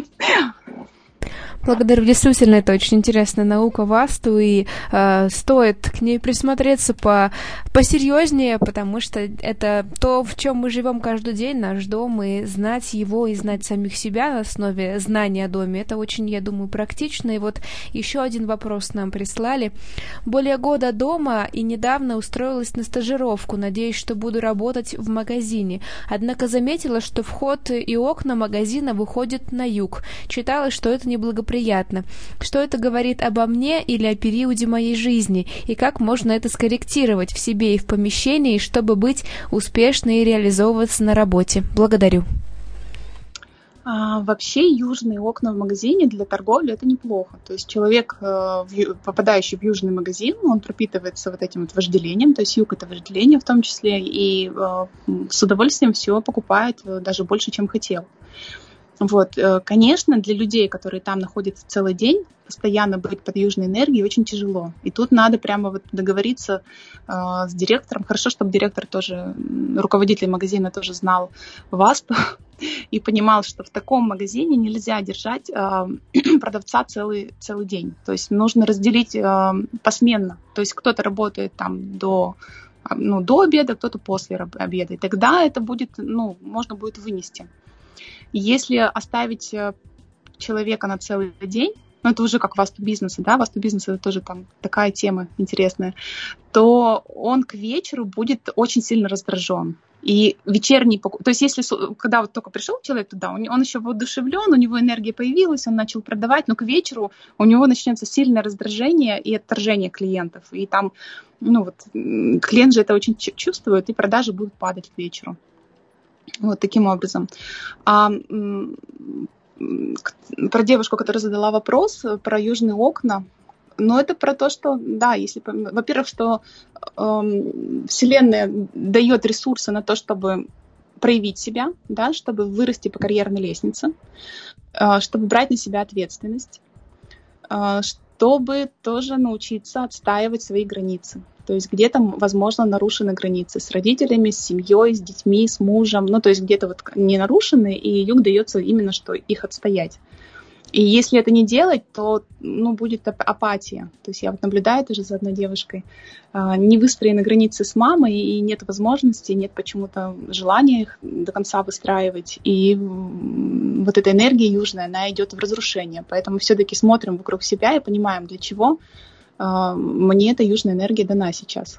Благодарю. Действительно, это очень интересная наука васту, и э, стоит к ней присмотреться по, посерьезнее, потому что это то, в чем мы живем каждый день, наш дом, и знать его, и знать самих себя на основе знания о доме, это очень, я думаю, практично. И вот еще один вопрос нам прислали. Более года дома и недавно устроилась на стажировку, надеюсь, что буду работать в магазине. Однако заметила, что вход и окна магазина выходят на юг. Читала, что это неблагоприятно. Что это говорит обо мне или о периоде моей жизни, и как можно это скорректировать в себе и в помещении, чтобы быть успешной и реализовываться на работе? Благодарю. А, вообще южные окна в магазине для торговли это неплохо. То есть человек, попадающий в южный магазин, он пропитывается вот этим вот вожделением, то есть юг это вожделение в том числе, и с удовольствием все покупает даже больше, чем хотел. Вот, конечно, для людей, которые там находятся целый день, постоянно быть под южной энергией очень тяжело. И тут надо прямо вот договориться э, с директором. Хорошо, чтобы директор тоже, руководитель магазина тоже знал васту и понимал, что в таком магазине нельзя держать э, продавца целый, целый день. То есть нужно разделить э, посменно. То есть кто-то работает там до... ну, до обеда, кто-то после обеда. И тогда это будет, ну, можно будет вынести. Если оставить человека на целый день, ну, это уже как васту-бизнеса, да, васту-бизнес это тоже там такая тема интересная, то он к вечеру будет очень сильно раздражен. И вечерний, то есть если, когда вот только пришел человек туда, он, он еще воодушевлен, у него энергия появилась, он начал продавать, но к вечеру у него начнется сильное раздражение и отторжение клиентов. И там, ну вот, клиент же это очень чувствует, и продажи будут падать к вечеру. Вот таким образом. А, про девушку, которая задала вопрос про южные окна, но это про то, что, да, если, во-первых, что э, Вселенная дает ресурсы на то, чтобы проявить себя, да, чтобы вырасти по карьерной лестнице, э, чтобы брать на себя ответственность, э, чтобы тоже научиться отстаивать свои границы. То есть где-то, возможно, нарушены границы с родителями, с семьей, с детьми, с мужем. Ну, то есть где-то вот не нарушены, и юг дается именно, что их отстоять. И если это не делать, то ну, будет апатия. То есть я вот наблюдаю тоже за одной девушкой. Не выстроены границы с мамой, и нет возможности, нет почему-то желания их до конца выстраивать. И вот эта энергия южная, она идет в разрушение. Поэтому все-таки смотрим вокруг себя и понимаем, для чего мне эта южная энергия дана сейчас.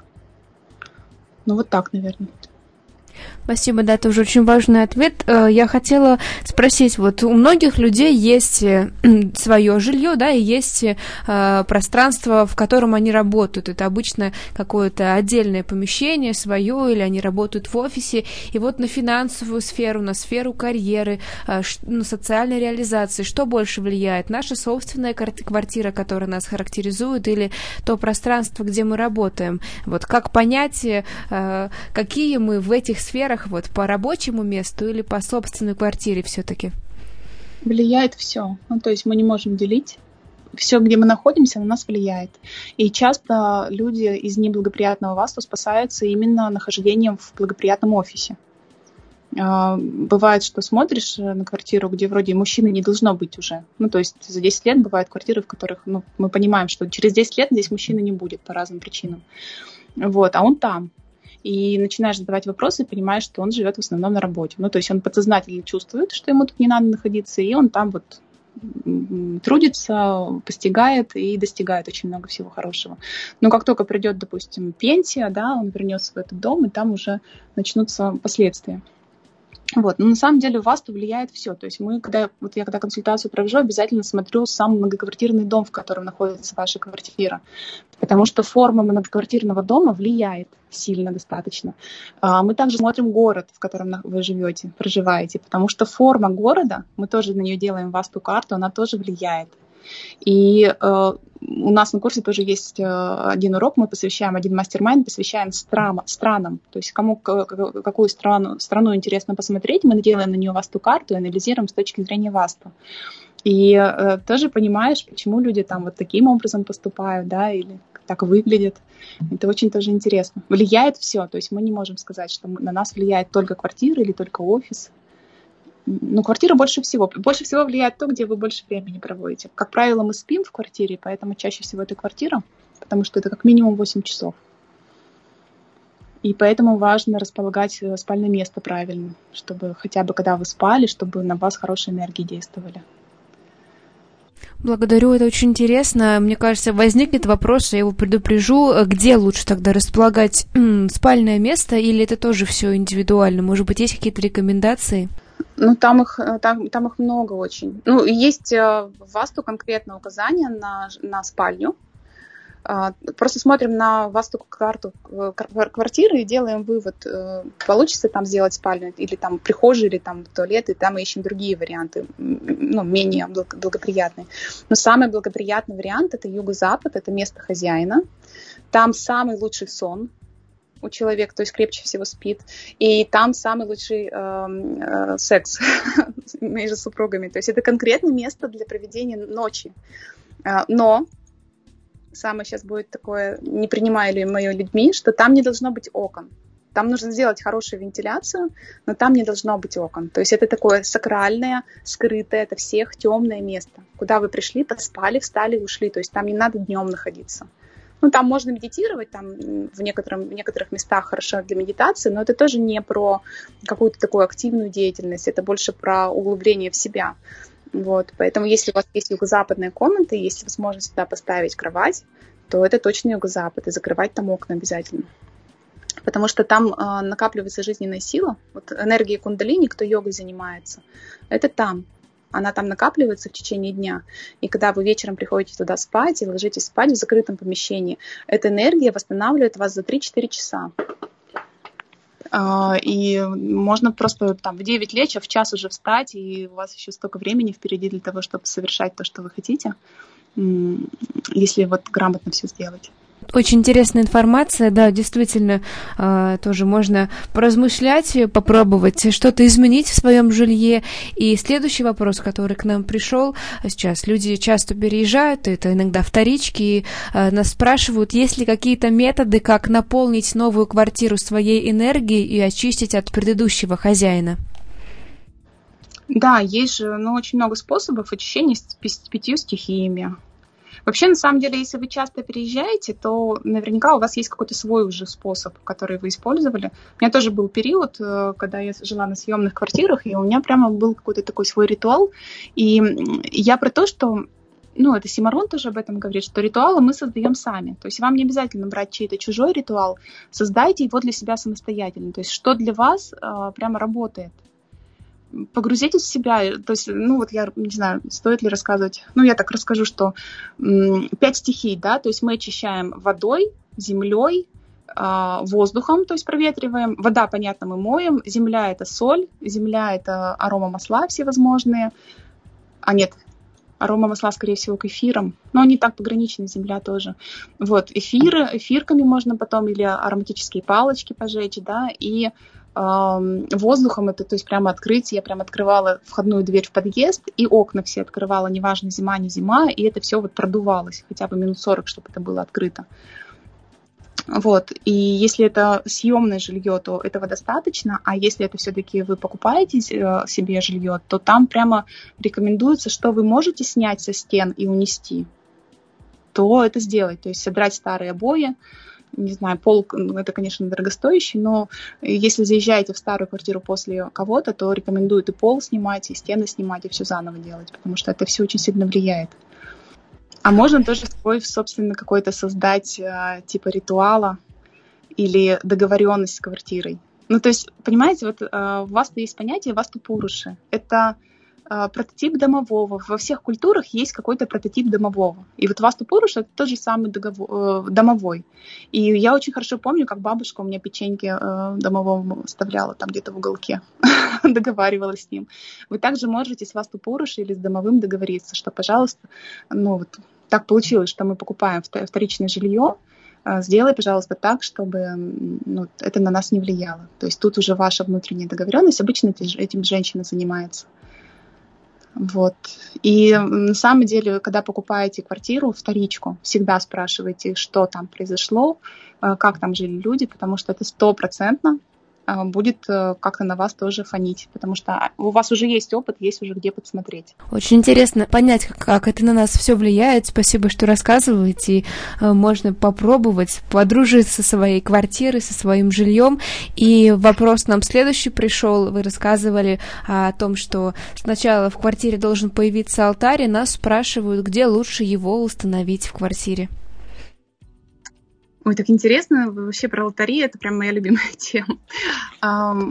Ну вот так, наверное. Спасибо, да, это уже очень важный ответ. Я хотела спросить, вот у многих людей есть свое жилье, да, и есть пространство, в котором они работают. Это обычно какое-то отдельное помещение свое, или они работают в офисе. И вот на финансовую сферу, на сферу карьеры, на социальной реализации, что больше влияет? Наша собственная квартира, которая нас характеризует, или то пространство, где мы работаем? Вот как понять, какие мы в этих сферах, вот по рабочему месту или по собственной квартире все-таки? Влияет все. Ну, то есть мы не можем делить. Все, где мы находимся, на нас влияет. И часто люди из неблагоприятного васту спасаются именно нахождением в благоприятном офисе. Бывает, что смотришь на квартиру, где вроде мужчины не должно быть уже. Ну, то есть за десять лет бывают квартиры, в которых ну, мы понимаем, что через десять лет здесь мужчины не будет по разным причинам. Вот, а он там. И начинаешь задавать вопросы, и понимаешь, что он живет в основном на работе. Ну, то есть он подсознательно чувствует, что ему тут не надо находиться, и он там вот трудится, постигает и достигает очень много всего хорошего. Но как только придет, допустим, пенсия, да, он вернется в этот дом, и там уже начнутся последствия. Вот. Но на самом деле васту влияет все. То есть мы, когда, вот я когда консультацию провожу, обязательно смотрю сам многоквартирный дом, в котором находится ваша квартира. Потому что форма многоквартирного дома влияет сильно достаточно. Мы также смотрим город, в котором вы живете, проживаете. Потому что форма города, мы тоже на нее делаем васту-карту, она тоже влияет. И э, у нас на курсе тоже есть э, один урок, мы посвящаем, один мастер-майнд посвящаем стран, странам. То есть кому к, какую страну, страну интересно посмотреть, мы делаем на нее васту-карту и анализируем с точки зрения васту. И э, тоже понимаешь, почему люди там вот таким образом поступают, да, или так выглядят. Это очень тоже интересно. Влияет все, то есть мы не можем сказать, что на нас влияет только квартира или только офис. Ну, квартира больше всего. Больше всего влияет то, где вы больше времени проводите. Как правило, мы спим в квартире, поэтому чаще всего это квартира, потому что это как минимум восемь часов. И поэтому важно располагать спальное место правильно, чтобы хотя бы когда вы спали, чтобы на вас хорошие энергии действовали. Благодарю, это очень интересно. Мне кажется, возникнет вопрос, я его предупрежу, где лучше тогда располагать м, спальное место, или это тоже все индивидуально? Может быть, есть какие-то рекомендации? Ну, там их, там, там их много очень. Ну, есть в васту конкретное указание на, на спальню. Просто смотрим на васту-карту квартиры и делаем вывод, получится там сделать спальню, или там прихожую, или там туалет, и там мы ищем другие варианты, ну, менее благоприятные. Но самый благоприятный вариант – это юго-запад, это место хозяина. Там самый лучший сон у человека, то есть крепче всего спит. И там самый лучший э, э, секс между супругами. То есть это конкретное место для проведения ночи. Э, но самое сейчас будет такое, не принимаю ли мое людьми, что там не должно быть окон. Там нужно сделать хорошую вентиляцию, но там не должно быть окон. То есть это такое сакральное, скрытое, это всех темное место. Куда вы пришли, поспали, встали, ушли. То есть там не надо днем находиться. Ну, там можно медитировать, там в, некотором, в некоторых местах хорошо для медитации, но это тоже не про какую-то такую активную деятельность, это больше про углубление в себя. Вот. Поэтому если у вас есть юго-западная комната, и есть возможность туда поставить кровать, то это точно юго-запад, и закрывать там окна обязательно. Потому что там э, накапливается жизненная сила, вот энергия кундалини, кто йогой занимается, это там. Она там накапливается в течение дня. И когда вы вечером приходите туда спать и ложитесь спать в закрытом помещении, эта энергия восстанавливает вас за три-четыре часа. И можно просто там в девять лечь, а в час уже встать, и у вас еще столько времени впереди для того, чтобы совершать то, что вы хотите, если вот грамотно все сделать. Очень интересная информация, да, действительно, тоже можно поразмышлять, попробовать что-то изменить в своем жилье. И следующий вопрос, который к нам пришел сейчас. Люди часто переезжают, это иногда вторички, и нас спрашивают, есть ли какие-то методы, как наполнить новую квартиру своей энергией и очистить от предыдущего хозяина? Да, есть же ну, очень много способов очищения с пятью стихиями. Вообще, на самом деле, если вы часто переезжаете, то наверняка у вас есть какой-то свой уже способ, который вы использовали. У меня тоже был период, когда я жила на съемных квартирах, и у меня прямо был какой-то такой свой ритуал. И я про то, что, ну, это Симарон тоже об этом говорит, что ритуалы мы создаем сами. То есть вам не обязательно брать чей-то чужой ритуал, создайте его для себя самостоятельно. То есть что для вас прямо работает. Погрузитесь в себя, то есть, ну вот я не знаю, стоит ли рассказывать, ну я так расскажу, что м, пять стихий, да, то есть мы очищаем водой, землей, э, воздухом, то есть проветриваем, вода, понятно, мы моем, земля это соль, земля это аромамасла всевозможные, а нет, аромамасла, скорее всего, к эфирам, но они так пограничены, земля тоже, вот, эфиры, эфирками можно потом или ароматические палочки пожечь, да, и воздухом, это, то есть прямо открыть, я прямо открывала входную дверь в подъезд, и окна все открывала, неважно, зима, не зима, и это все вот продувалось, хотя бы минус сорок, чтобы это было открыто. Вот, и если это съемное жилье, то этого достаточно, а если это все-таки вы покупаете себе жилье, то там прямо рекомендуется, что вы можете снять со стен и унести, то это сделать, то есть собрать старые обои, не знаю, пол, ну, это, конечно, дорогостоящий, но если заезжаете в старую квартиру после кого-то, то рекомендуют и пол снимать, и стены снимать, и все заново делать, потому что это все очень сильно влияет. А можно тоже свой, собственно, какой-то создать типа ритуала или договоренность с квартирой. Ну, то есть, понимаете, вот у вас-то есть понятие васту-пуруши. Это прототип домового. Во всех культурах есть какой-то прототип домового. И вот васту-пуруша — это тот же самый договор, домовой. И я очень хорошо помню, как бабушка у меня печеньки домовому оставляла там где-то в уголке, договаривалась с ним. Вы также можете с васту-пурушей или с домовым договориться, что, пожалуйста, ну вот так получилось, что мы покупаем вторичное жилье, сделай, пожалуйста, так, чтобы ну, это на нас не влияло. То есть тут уже ваша внутренняя договоренность. Обычно этим женщина занимается. Вот. И на самом деле, когда покупаете квартиру, вторичку, всегда спрашивайте, что там произошло, как там жили люди, потому что это стопроцентно будет как-то на вас тоже фонить, потому что у вас уже есть опыт, есть уже где подсмотреть. Очень интересно понять, как, как это на нас все влияет. Спасибо, что рассказываете. И, э, можно попробовать подружиться со своей квартирой, со своим жильем. И вопрос нам следующий пришел. Вы рассказывали о том, что сначала в квартире должен появиться алтарь, и нас спрашивают, где лучше его установить в квартире. Ой, так интересно, вообще про алтари, это прям моя любимая тема. Um,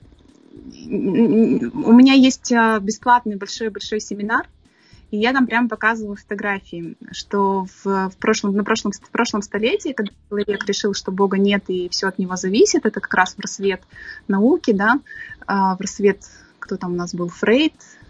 у меня есть бесплатный большой-большой семинар, и я там прям показываю фотографии, что в, в, прошлом, на прошлом, в прошлом столетии, когда человек решил, что Бога нет и все от него зависит, это как раз в рассвет науки, да, в рассвет, кто там у нас был, Фрейд,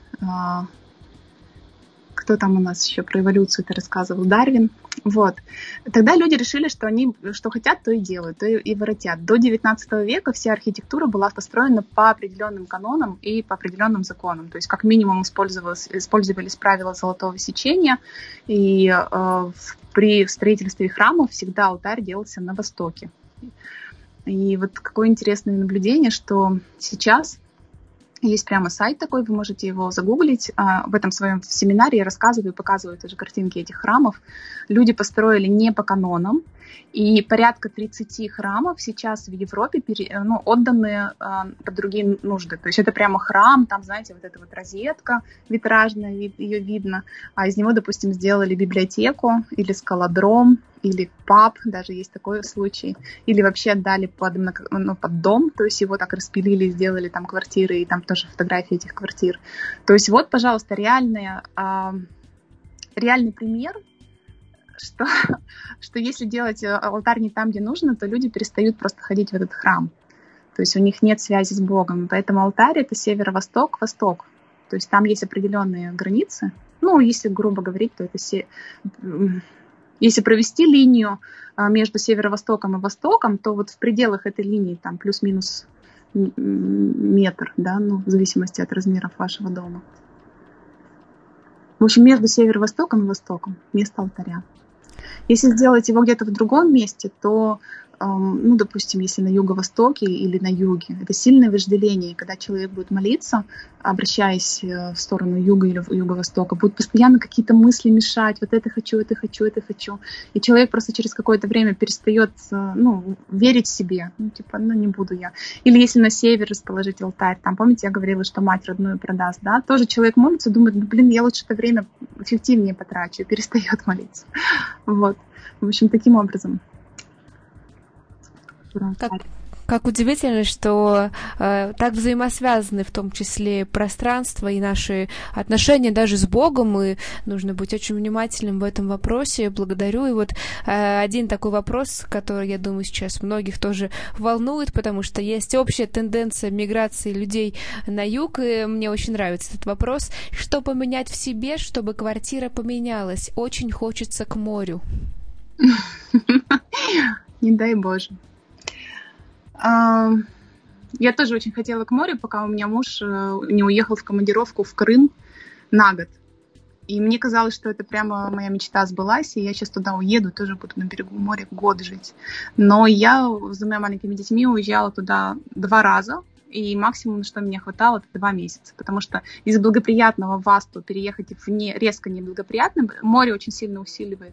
кто там у нас еще про эволюцию-то рассказывал, Дарвин. Вот. Тогда люди решили, что они что хотят, то и делают, то и, и воротят. До девятнадцатого века вся архитектура была построена по определенным канонам и по определенным законам. То есть как минимум использовались, использовались правила золотого сечения, и э, при строительстве храмов всегда алтарь делался на востоке. И вот какое интересное наблюдение, что сейчас есть прямо сайт такой, вы можете его загуглить. В этом своем семинаре я рассказываю и показываю тоже картинки этих храмов. Люди построили не по канонам, и порядка тридцать храмов сейчас в Европе ну, отданы под другие нужды. То есть это прямо храм, там, знаете, вот эта вот розетка витражная, ее видно, а из него, допустим, сделали библиотеку или скалодром, или паб, даже есть такой случай, или вообще отдали под, ну, под дом, то есть его так распилили, сделали там квартиры, и там тоже фотографии этих квартир. То есть вот, пожалуйста, реальный, э, реальный пример, что, что если делать алтарь не там, где нужно, то люди перестают просто ходить в этот храм. То есть у них нет связи с Богом. Поэтому алтарь — это северо-восток, восток. То есть там есть определенные границы. Ну, если грубо говорить, то это се... Если провести линию между северо-востоком и востоком, то вот в пределах этой линии там плюс-минус метр, да, ну, в зависимости от размеров вашего дома. В общем, между северо-востоком и востоком, место алтаря. Если сделать его где-то в другом месте, то, ну, допустим, если на юго-востоке или на юге, это сильное вожделение. Когда человек будет молиться, обращаясь в сторону юга или юго-востока, будут постоянно какие-то мысли мешать. Вот это хочу, это хочу, это хочу. И человек просто через какое-то время перестает, ну, верить себе. Ну, типа, ну, не буду я. Или если на север расположить алтарь, там, помните, я говорила, что мать родную продаст, да? Тоже человек молится, думает, ну, блин, я лучше это время эффективнее потрачу, и перестает молиться. Вот. В общем, таким образом. Как, как удивительно, что э, так взаимосвязаны в том числе пространство и наши отношения даже с Богом, и нужно быть очень внимательным в этом вопросе. Благодарю. И вот э, один такой вопрос, который, я думаю, сейчас многих тоже волнует, потому что есть общая тенденция миграции людей на юг, и мне очень нравится этот вопрос. Что поменять в себе, чтобы квартира поменялась? Очень хочется к морю. Не дай Боже. Я тоже очень хотела к морю, пока у меня муж не уехал в командировку в Крым на год. И мне казалось, что это прямо моя мечта сбылась, и я сейчас туда уеду, тоже буду на берегу моря год жить. Но я с двумя маленькими детьми уезжала туда два раза, и максимум, что мне хватало, это два месяца. Потому что из благоприятного в Асту переехать в не, резко неблагоприятное, море очень сильно усиливает.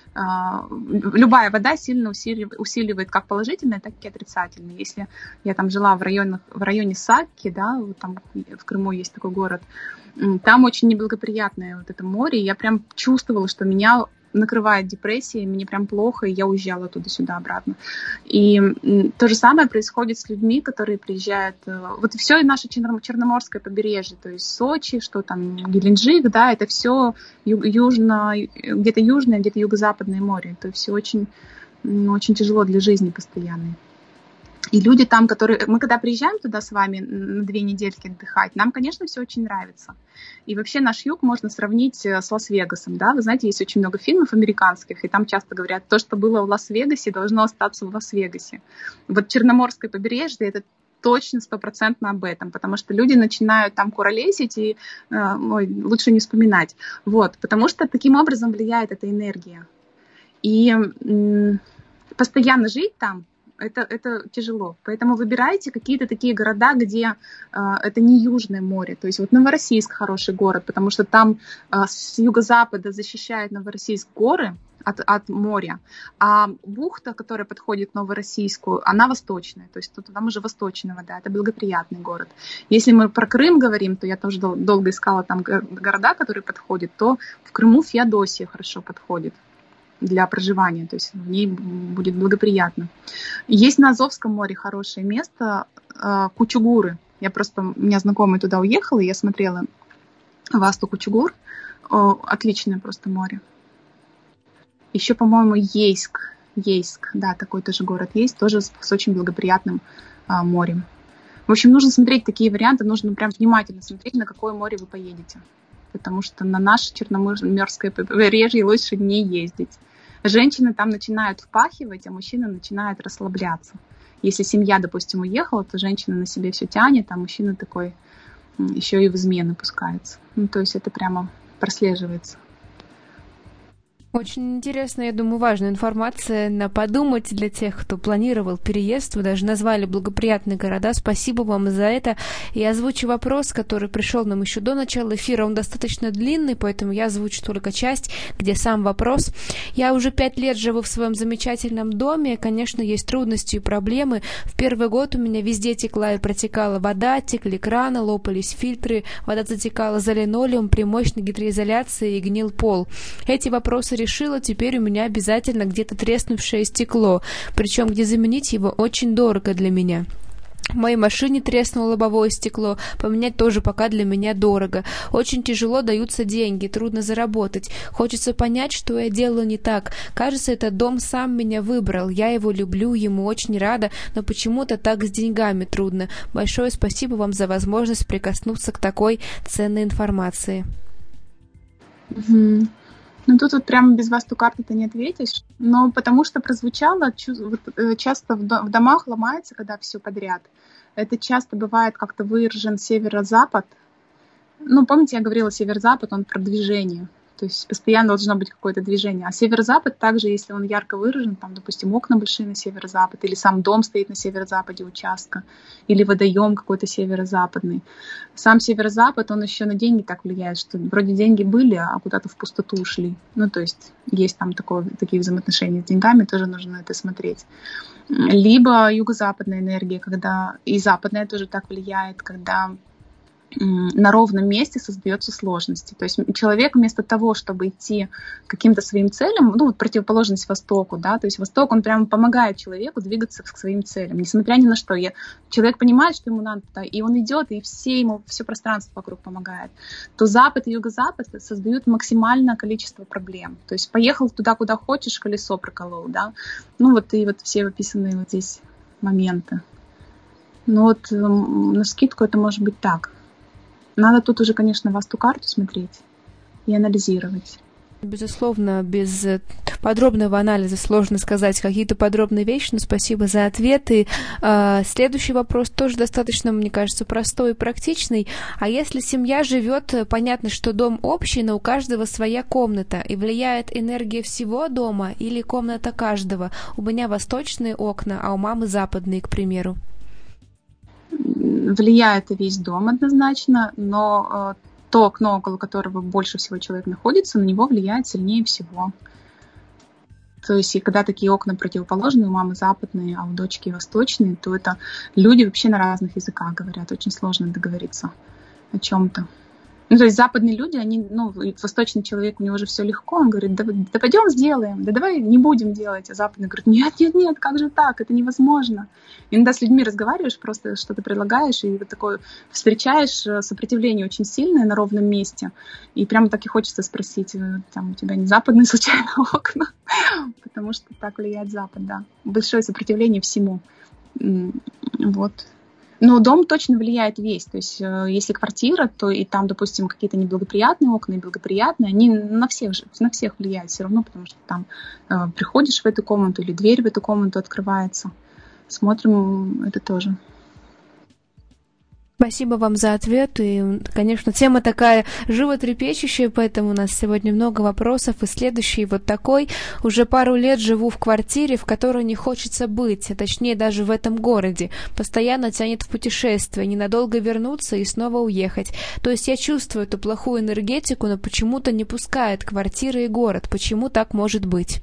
Любая вода сильно усиливает, усиливает как положительное, так и отрицательное. Если я там жила в районе, в районе Сакки, да, вот там в Крыму есть такой город, там очень неблагоприятное вот это море, и я прям чувствовала, что меня накрывает депрессия, мне прям плохо, и я уезжала туда-сюда обратно. И то же самое происходит с людьми, которые приезжают. Вот все и наше Черноморское побережье, то есть Сочи, что там Геленджик, да, это все южно, где-то южное, где-то юго-западное море. Это все очень, очень тяжело для жизни постоянной. И люди там, которые... Мы когда приезжаем туда с вами на две недельки отдыхать, нам, конечно, все очень нравится. И вообще наш юг можно сравнить с Лас-Вегасом, да? Вы знаете, есть очень много фильмов американских, и там часто говорят, то, что было в Лас-Вегасе, должно остаться в Лас-Вегасе. Вот Черноморское побережье — это точно стопроцентно об этом, потому что люди начинают там куролесить и э, ой, лучше не вспоминать. Вот, потому что таким образом влияет эта энергия. И м- постоянно жить там, Это, это тяжело. Поэтому выбирайте какие-то такие города, где э, это не Южное море. То есть вот Новороссийск хороший город, потому что там э, с юго-запада защищают Новороссийск горы от, от моря, а бухта, которая подходит к Новороссийску, она восточная. То есть тут, там уже восточная вода, это благоприятный город. Если мы про Крым говорим, то я тоже дол- долго искала там города, которые подходят, то в Крыму Феодосия хорошо подходит для проживания, то есть в ней будет благоприятно. Есть на Азовском море хорошее место, Кучугуры. Я просто, у меня знакомый туда уехал, и я смотрела в Асту Кучугур. Отличное просто море. Еще, по-моему, Ейск. Ейск, да, такой тоже город есть, тоже с очень благоприятным морем. В общем, нужно смотреть такие варианты, нужно прям внимательно смотреть, на какое море вы поедете. Потому что на наше Черноморское побережье лучше не ездить. Женщины там начинают впахивать, а мужчины начинают расслабляться. Если семья, допустим, уехала, то женщина на себе все тянет, а мужчина такой еще и в измену пускается. Ну, то есть это прямо прослеживается. Очень интересная, я думаю, важная информация на подумать для тех, кто планировал переезд. Вы даже назвали благоприятные города. Спасибо вам за это. И озвучу вопрос, который пришел нам еще до начала эфира. Он достаточно длинный, поэтому я озвучу только часть, где сам вопрос. Я уже пять лет живу в своем замечательном доме. Конечно, есть трудности и проблемы. В первый год у меня везде текла и протекала вода, текли краны, лопались фильтры, вода затекала за линолеум при мощной гидроизоляции и гнил пол. Эти вопросы решила, теперь у меня обязательно где-то треснувшее стекло, причем где заменить его очень дорого для меня. В моей машине треснуло лобовое стекло, поменять тоже пока для меня дорого. Очень тяжело даются деньги, трудно заработать. Хочется понять, что я делаю не так. Кажется, этот дом сам меня выбрал. Я его люблю, ему очень рада, но почему-то так с деньгами трудно. Большое спасибо вам за возможность прикоснуться к такой ценной информации. Mm-hmm. Ну, тут вот прямо без васту-карты ты не ответишь, но потому что прозвучало, часто в домах ломается, когда все подряд. Это часто бывает как-то выражен северо-запад. Ну, помните, я говорила, северо-запад, он про движение. То есть постоянно должно быть какое-то движение. А северо-запад также, если он ярко выражен, там, допустим, окна большие на северо-запад, или сам дом стоит на северо-западе участка, или водоем какой-то северо-западный. Сам северо-запад, он еще на деньги так влияет, что вроде деньги были, а куда-то в пустоту ушли. Ну, то есть есть там такое, такие взаимоотношения с деньгами, тоже нужно это смотреть. Либо юго-западная энергия, когда и западная тоже так влияет, когда на ровном месте создается сложности. То есть человек вместо того, чтобы идти к каким-то своим целям, ну, вот противоположность Востоку, да, то есть Восток, он прямо помогает человеку двигаться к своим целям, несмотря ни на что. Я, человек понимает, что ему надо туда, и он идет, и все ему, все пространство вокруг помогает. То Запад и Юго-Запад создают максимальное количество проблем. То есть поехал туда, куда хочешь, колесо проколол, да. Ну, вот и вот все описанные вот здесь моменты. Ну, вот навскидку это может быть так. Надо тут уже, конечно, васту-карту смотреть и анализировать. Безусловно, без подробного анализа сложно сказать какие-то подробные вещи, но спасибо за ответы. Следующий вопрос тоже достаточно, мне кажется, простой и практичный. А если семья живет, понятно, что дом общий, но у каждого своя комната, и влияет энергия всего дома или комната каждого? У меня восточные окна, а у мамы западные, к примеру. Влияет и весь дом однозначно, но э, то окно, около которого больше всего человек находится, на него влияет сильнее всего. То есть, и когда такие окна противоположные, у мамы западные, а у дочки восточные, то это люди вообще на разных языках говорят. Очень сложно договориться о чем-то. Ну, то есть западные люди, они, ну, восточный человек, у него же все легко, он говорит, да, да пойдем сделаем, да давай не будем делать. А западный говорит, нет, нет, нет, как же так, это невозможно. Иногда с людьми разговариваешь, просто что-то предлагаешь, и вот такое встречаешь сопротивление очень сильное на ровном месте, и прямо так и хочется спросить, там у тебя не западные случайно окна, потому что так влияет Запад, да. Большое сопротивление всему. Вот. Но дом точно влияет весь. То есть, если квартира, то и там, допустим, какие-то неблагоприятные окна и благоприятные, они на всех, на всех влияют все равно, потому что там э, приходишь в эту комнату или дверь в эту комнату открывается. Смотрим это тоже. Спасибо вам за ответ. И, конечно, тема такая животрепещущая, поэтому у нас сегодня много вопросов. И следующий вот такой. Уже пару лет живу в квартире, в которой не хочется быть, а точнее даже в этом городе. Постоянно тянет в путешествие, ненадолго вернуться и снова уехать. То есть я чувствую эту плохую энергетику, но почему-то не пускает квартира и город. Почему так может быть?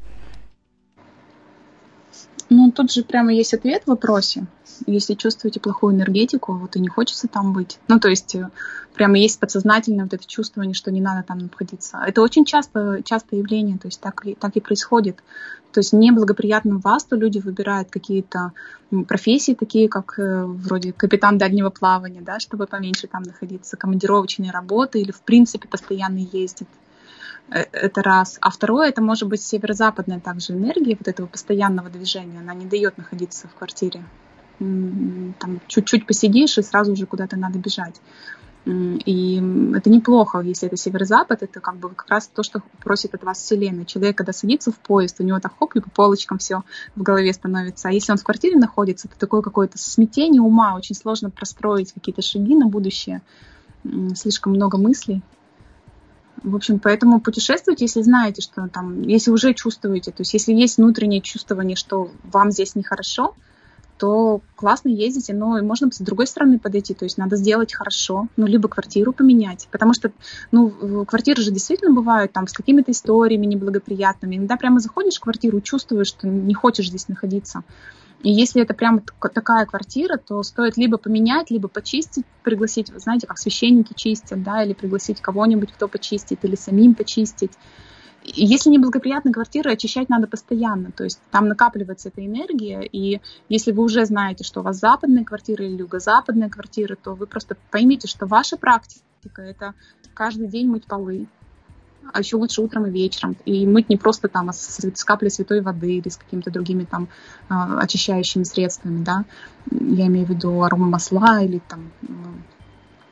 Ну, тут же прямо есть ответ в вопросе. Если чувствуете плохую энергетику, вот и не хочется там быть. Ну, то есть прямо есть подсознательное вот это чувствование, что не надо там находиться. Это очень часто, частое явление, то есть так, так и происходит. То есть неблагоприятную васту люди выбирают какие-то профессии, такие как вроде капитан дальнего плавания, да, чтобы поменьше там находиться, командировочные работы или в принципе постоянно ездят. Это раз. А второе, это может быть северо-западная также энергия вот этого постоянного движения. Она не дает находиться в квартире. Там чуть-чуть посидишь, и сразу же куда-то надо бежать. И это неплохо, если это северо-запад, это как бы как раз то, что просит от вас Вселенная. Человек, когда садится в поезд, у него так хоп, и по полочкам все в голове становится. А если он в квартире находится, то такое какое-то смятение ума, очень сложно простроить какие-то шаги на будущее. Слишком много мыслей. В общем, поэтому путешествуйте, если знаете, что там, если уже чувствуете, то есть если есть внутреннее чувствование, что вам здесь нехорошо, то классно ездите, но можно с другой стороны подойти, то есть надо сделать хорошо, ну, либо квартиру поменять, потому что, ну, квартиры же действительно бывают там с какими-то историями неблагоприятными, иногда прямо заходишь в квартиру, чувствуешь, что не хочешь здесь находиться, и если это прямо такая квартира, то стоит либо поменять, либо почистить, пригласить, знаете, как священники чистят, да, или пригласить кого-нибудь, кто почистит, или самим почистить. И если неблагоприятная квартира, очищать надо постоянно, то есть там накапливается эта энергия, и если вы уже знаете, что у вас западная квартира или юго-западная квартира, то вы просто поймите, что ваша практика — это каждый день мыть полы, а еще лучше утром и вечером, и мыть не просто там с, с каплей святой воды или с какими-то другими там очищающими средствами, да, я имею в виду аромамасла или там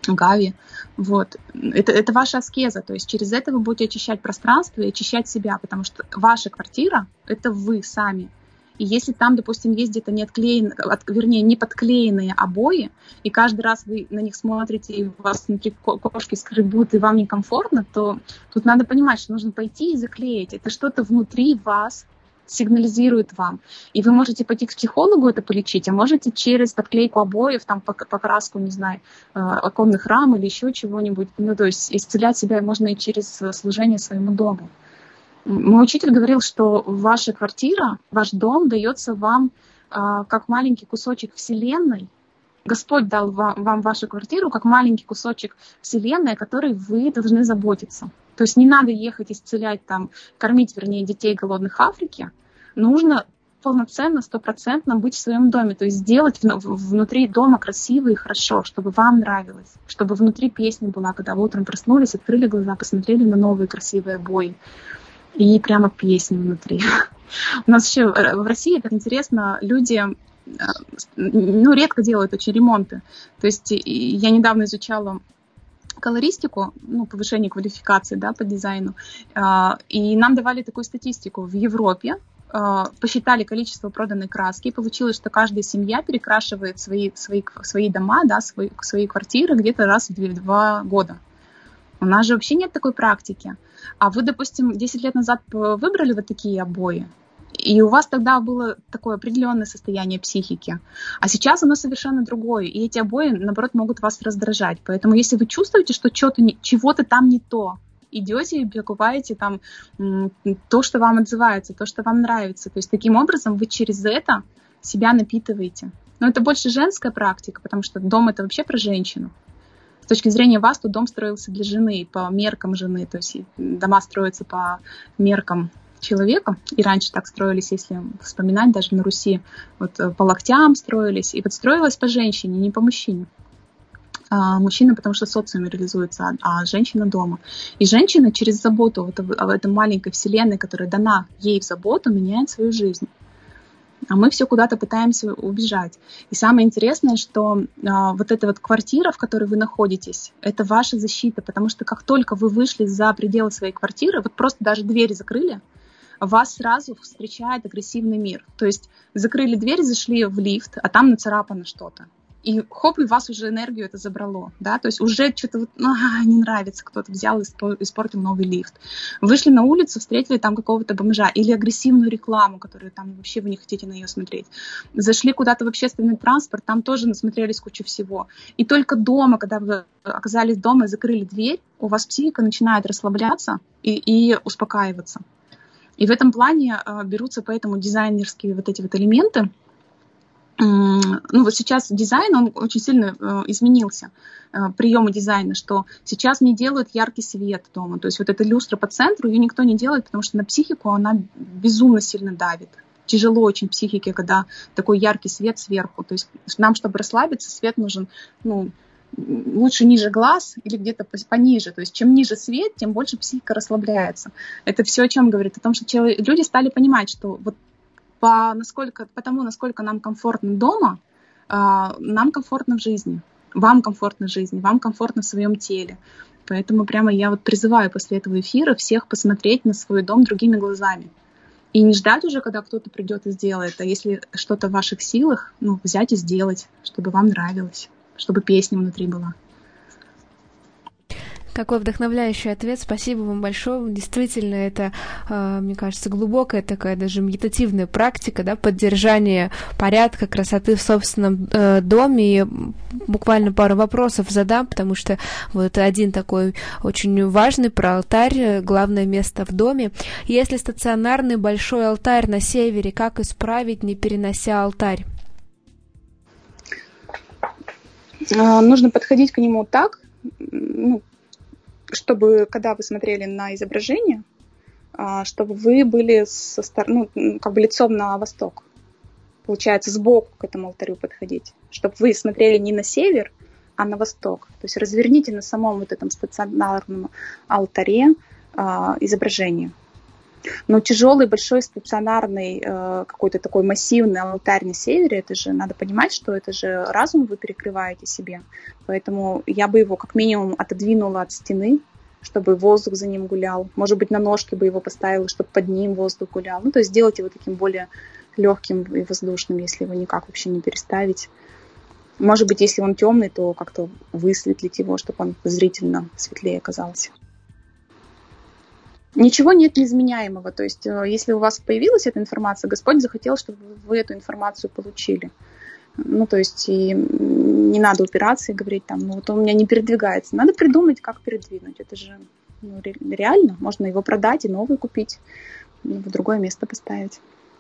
Гави. Вот. Это, это ваша аскеза, то есть через это вы будете очищать пространство и очищать себя, потому что ваша квартира — это вы сами. И если там, допустим, есть где-то не отклеенные, вернее, не подклеенные обои, и каждый раз вы на них смотрите, и у вас внутри кошки скребут, и вам некомфортно, то тут надо понимать, что нужно пойти и заклеить. Это что-то внутри вас сигнализирует вам. И вы можете пойти к психологу это полечить, а можете через подклейку обоев, там, покраску, не знаю, оконных рам или еще чего-нибудь. Ну, то есть исцелять себя можно и через служение своему дому. Мой учитель говорил, что ваша квартира, ваш дом дается вам а, как маленький кусочек Вселенной. Господь дал вам, вам вашу квартиру как маленький кусочек Вселенной, о которой вы должны заботиться. То есть не надо ехать исцелять, там, кормить, вернее, детей голодных в Африке. Нужно полноценно, стопроцентно быть в своем доме. То есть сделать внутри дома красиво и хорошо, чтобы вам нравилось. Чтобы внутри песня была, когда вы утром проснулись, открыли глаза, посмотрели на новые красивые обои. И прямо песни внутри. У нас еще в России, так интересно, люди ну, редко делают очень ремонты. То есть я недавно изучала колористику, ну, повышение квалификации, да, по дизайну, и нам давали такую статистику. В Европе посчитали количество проданной краски, и получилось, что каждая семья перекрашивает свои, свои, свои дома, да, свои, свои квартиры где-то раз в два года. У нас же вообще нет такой практики. А вы, допустим, десять лет назад выбрали вот такие обои, и у вас тогда было такое определенное состояние психики. А сейчас оно совершенно другое. И эти обои, наоборот, могут вас раздражать. Поэтому если вы чувствуете, что что-то, чего-то там не то, идете и покупаете там то, что вам отзывается, то, что вам нравится. То есть таким образом вы через это себя напитываете. Но это больше женская практика, потому что дом — это вообще про женщину. С точки зрения вас, то дом строился для жены, по меркам жены. То есть дома строятся по меркам человека. И раньше так строились, если вспоминать, даже на Руси, вот по локтям строились. И вот строилось по женщине, не по мужчине. А мужчина, потому что социум реализуется, а женщина дома. И женщина через заботу вот об этой маленькой вселенной, которая дана ей в заботу, меняет свою жизнь. А мы все куда-то пытаемся убежать. И самое интересное, что а, вот эта вот квартира, в которой вы находитесь, это ваша защита, потому что как только вы вышли за пределы своей квартиры, вот просто даже двери закрыли, вас сразу встречает агрессивный мир. То есть закрыли дверь, зашли в лифт, а там нацарапано что-то. И хоп, и вас уже энергию это забрало, да, то есть уже что-то вот, ну, не нравится, кто-то взял и испортил новый лифт. Вышли на улицу, встретили там какого-то бомжа или агрессивную рекламу, которую там вообще вы не хотите на нее смотреть. Зашли куда-то в общественный транспорт, там тоже насмотрелись кучу всего. И только дома, когда вы оказались дома и закрыли дверь, у вас психика начинает расслабляться и, и успокаиваться. И в этом плане э, берутся поэтому дизайнерские вот эти вот элементы. Ну вот сейчас дизайн, он очень сильно э, изменился, э, приемы дизайна, что сейчас не делают яркий свет дома. То есть вот эта люстра по центру, ее никто не делает, потому что на психику она безумно сильно давит. Тяжело очень психике, когда такой яркий свет сверху. То есть нам, чтобы расслабиться, свет нужен, ну, лучше ниже глаз или где-то пониже. То есть чем ниже свет, тем больше психика расслабляется. Это все о чем говорит? О том, что человек, люди стали понимать, что вот по, насколько, по тому, насколько нам комфортно дома, э, нам комфортно в жизни. Вам комфортно в жизни, вам комфортно в своем теле. Поэтому прямо я вот призываю после этого эфира всех посмотреть на свой дом другими глазами. И не ждать уже, когда кто-то придет и сделает, а если что-то в ваших силах, ну, взять и сделать, чтобы вам нравилось, чтобы песня внутри была. Какой вдохновляющий ответ. Спасибо вам большое. Действительно, это, мне кажется, глубокая такая даже медитативная практика, да, поддержание порядка, красоты в собственном э, доме. И буквально пару вопросов задам, потому что вот один такой очень важный про алтарь, главное место в доме. Если стационарный большой алтарь на севере, как исправить, не перенося алтарь? Нужно подходить к нему так, ну, чтобы, когда вы смотрели на изображение, чтобы вы были со стороны, ну, как бы лицом на восток. Получается, сбоку к этому алтарю подходить. Чтобы вы смотрели не на север, а на восток. То есть разверните на самом вот этом стационарном алтаре изображение. Но тяжелый, большой, стационарный, э, какой-то такой массивный алтарь на севере, это же, надо понимать, что это же разум вы перекрываете себе. Поэтому я бы его как минимум отодвинула от стены, чтобы воздух за ним гулял. Может быть, на ножки бы его поставила, чтобы под ним воздух гулял. Ну, то есть сделать его таким более легким и воздушным, если его никак вообще не переставить. Может быть, если он темный, то как-то высветлить его, чтобы он зрительно светлее оказался. Ничего нет неизменяемого. То есть, если у вас появилась эта информация, Господь захотел, чтобы вы эту информацию получили. Ну, то есть, и не надо упираться и говорить, там, ну, вот он у меня не передвигается. Надо придумать, как передвинуть. Это же ну, реально. Можно его продать и новый купить, в другое место поставить.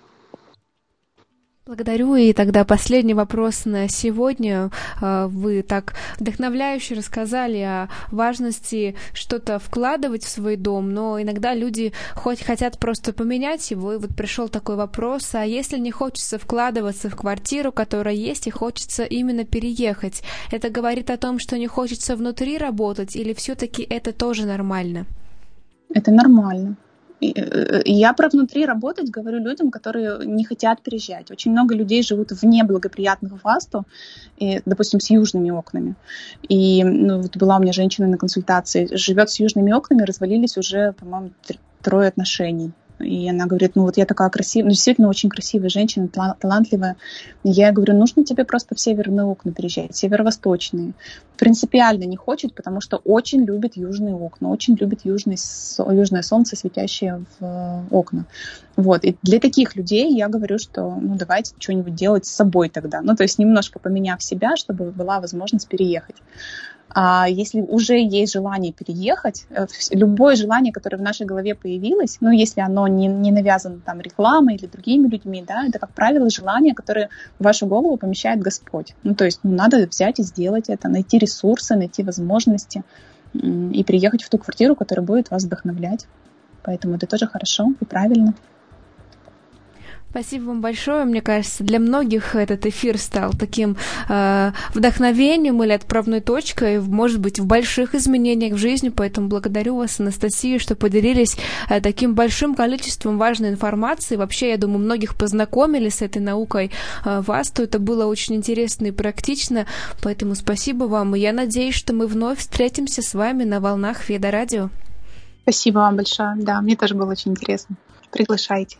Благодарю. И тогда последний вопрос на сегодня. Вы так вдохновляюще рассказали о важности что-то вкладывать в свой дом, но иногда люди хоть хотят просто поменять его, и вот пришел такой вопрос, а если не хочется вкладываться в квартиру, которая есть, и хочется именно переехать, это говорит о том, что не хочется внутри работать, или все-таки это тоже нормально? Это нормально. Я про внутри работать говорю людям, которые не хотят переезжать. Очень много людей живут в неблагоприятных васту, и, допустим, с южными окнами. И ну, вот была у меня женщина на консультации, живет с южными окнами, развалились уже, по-моему, трое отношений. И она говорит, ну вот я такая красивая, ну действительно очень красивая женщина, талантливая. И я говорю, нужно тебе просто в северные окна переезжать, северо-восточные. Принципиально не хочет, потому что очень любит южные окна, очень любит южный, южное солнце, светящее в окна. Вот. И для таких людей я говорю, что ну давайте что-нибудь делать с собой тогда. Ну то есть немножко поменяв себя, чтобы была возможность переехать. А если уже есть желание переехать, любое желание, которое в нашей голове появилось, ну, если оно не, не навязано там рекламой или другими людьми, да, это, как правило, желание, которое в вашу голову помещает Господь. Ну, то есть ну, надо взять и сделать это, найти ресурсы, найти возможности и приехать в ту квартиру, которая будет вас вдохновлять. Поэтому это тоже хорошо и правильно. Спасибо вам большое. Мне кажется, для многих этот эфир стал таким э, вдохновением или отправной точкой, может быть, в больших изменениях в жизни. Поэтому благодарю вас, Анастасия, что поделились э, таким большим количеством важной информации. Вообще, я думаю, многих познакомили с этой наукой э, Васту. Это было очень интересно и практично. Поэтому спасибо вам. И я надеюсь, что мы вновь встретимся с вами на волнах Веда Радио. Спасибо вам большое. Да, мне тоже было очень интересно. Приглашайте.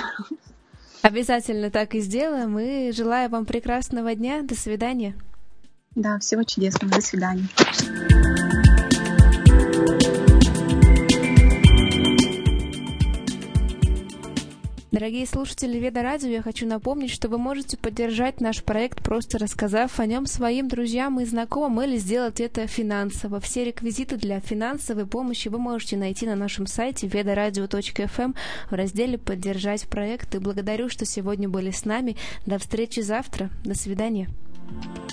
Обязательно так и сделаем. И желаю вам прекрасного дня. До свидания. Да, всего чудесного. До свидания. Дорогие слушатели Веда Радио, я хочу напомнить, что вы можете поддержать наш проект, просто рассказав о нем своим друзьям и знакомым, или сделать это финансово. Все реквизиты для финансовой помощи вы можете найти на нашем сайте ведарадио точка эф эм в разделе «Поддержать проект». И благодарю, что сегодня были с нами. До встречи завтра. До свидания.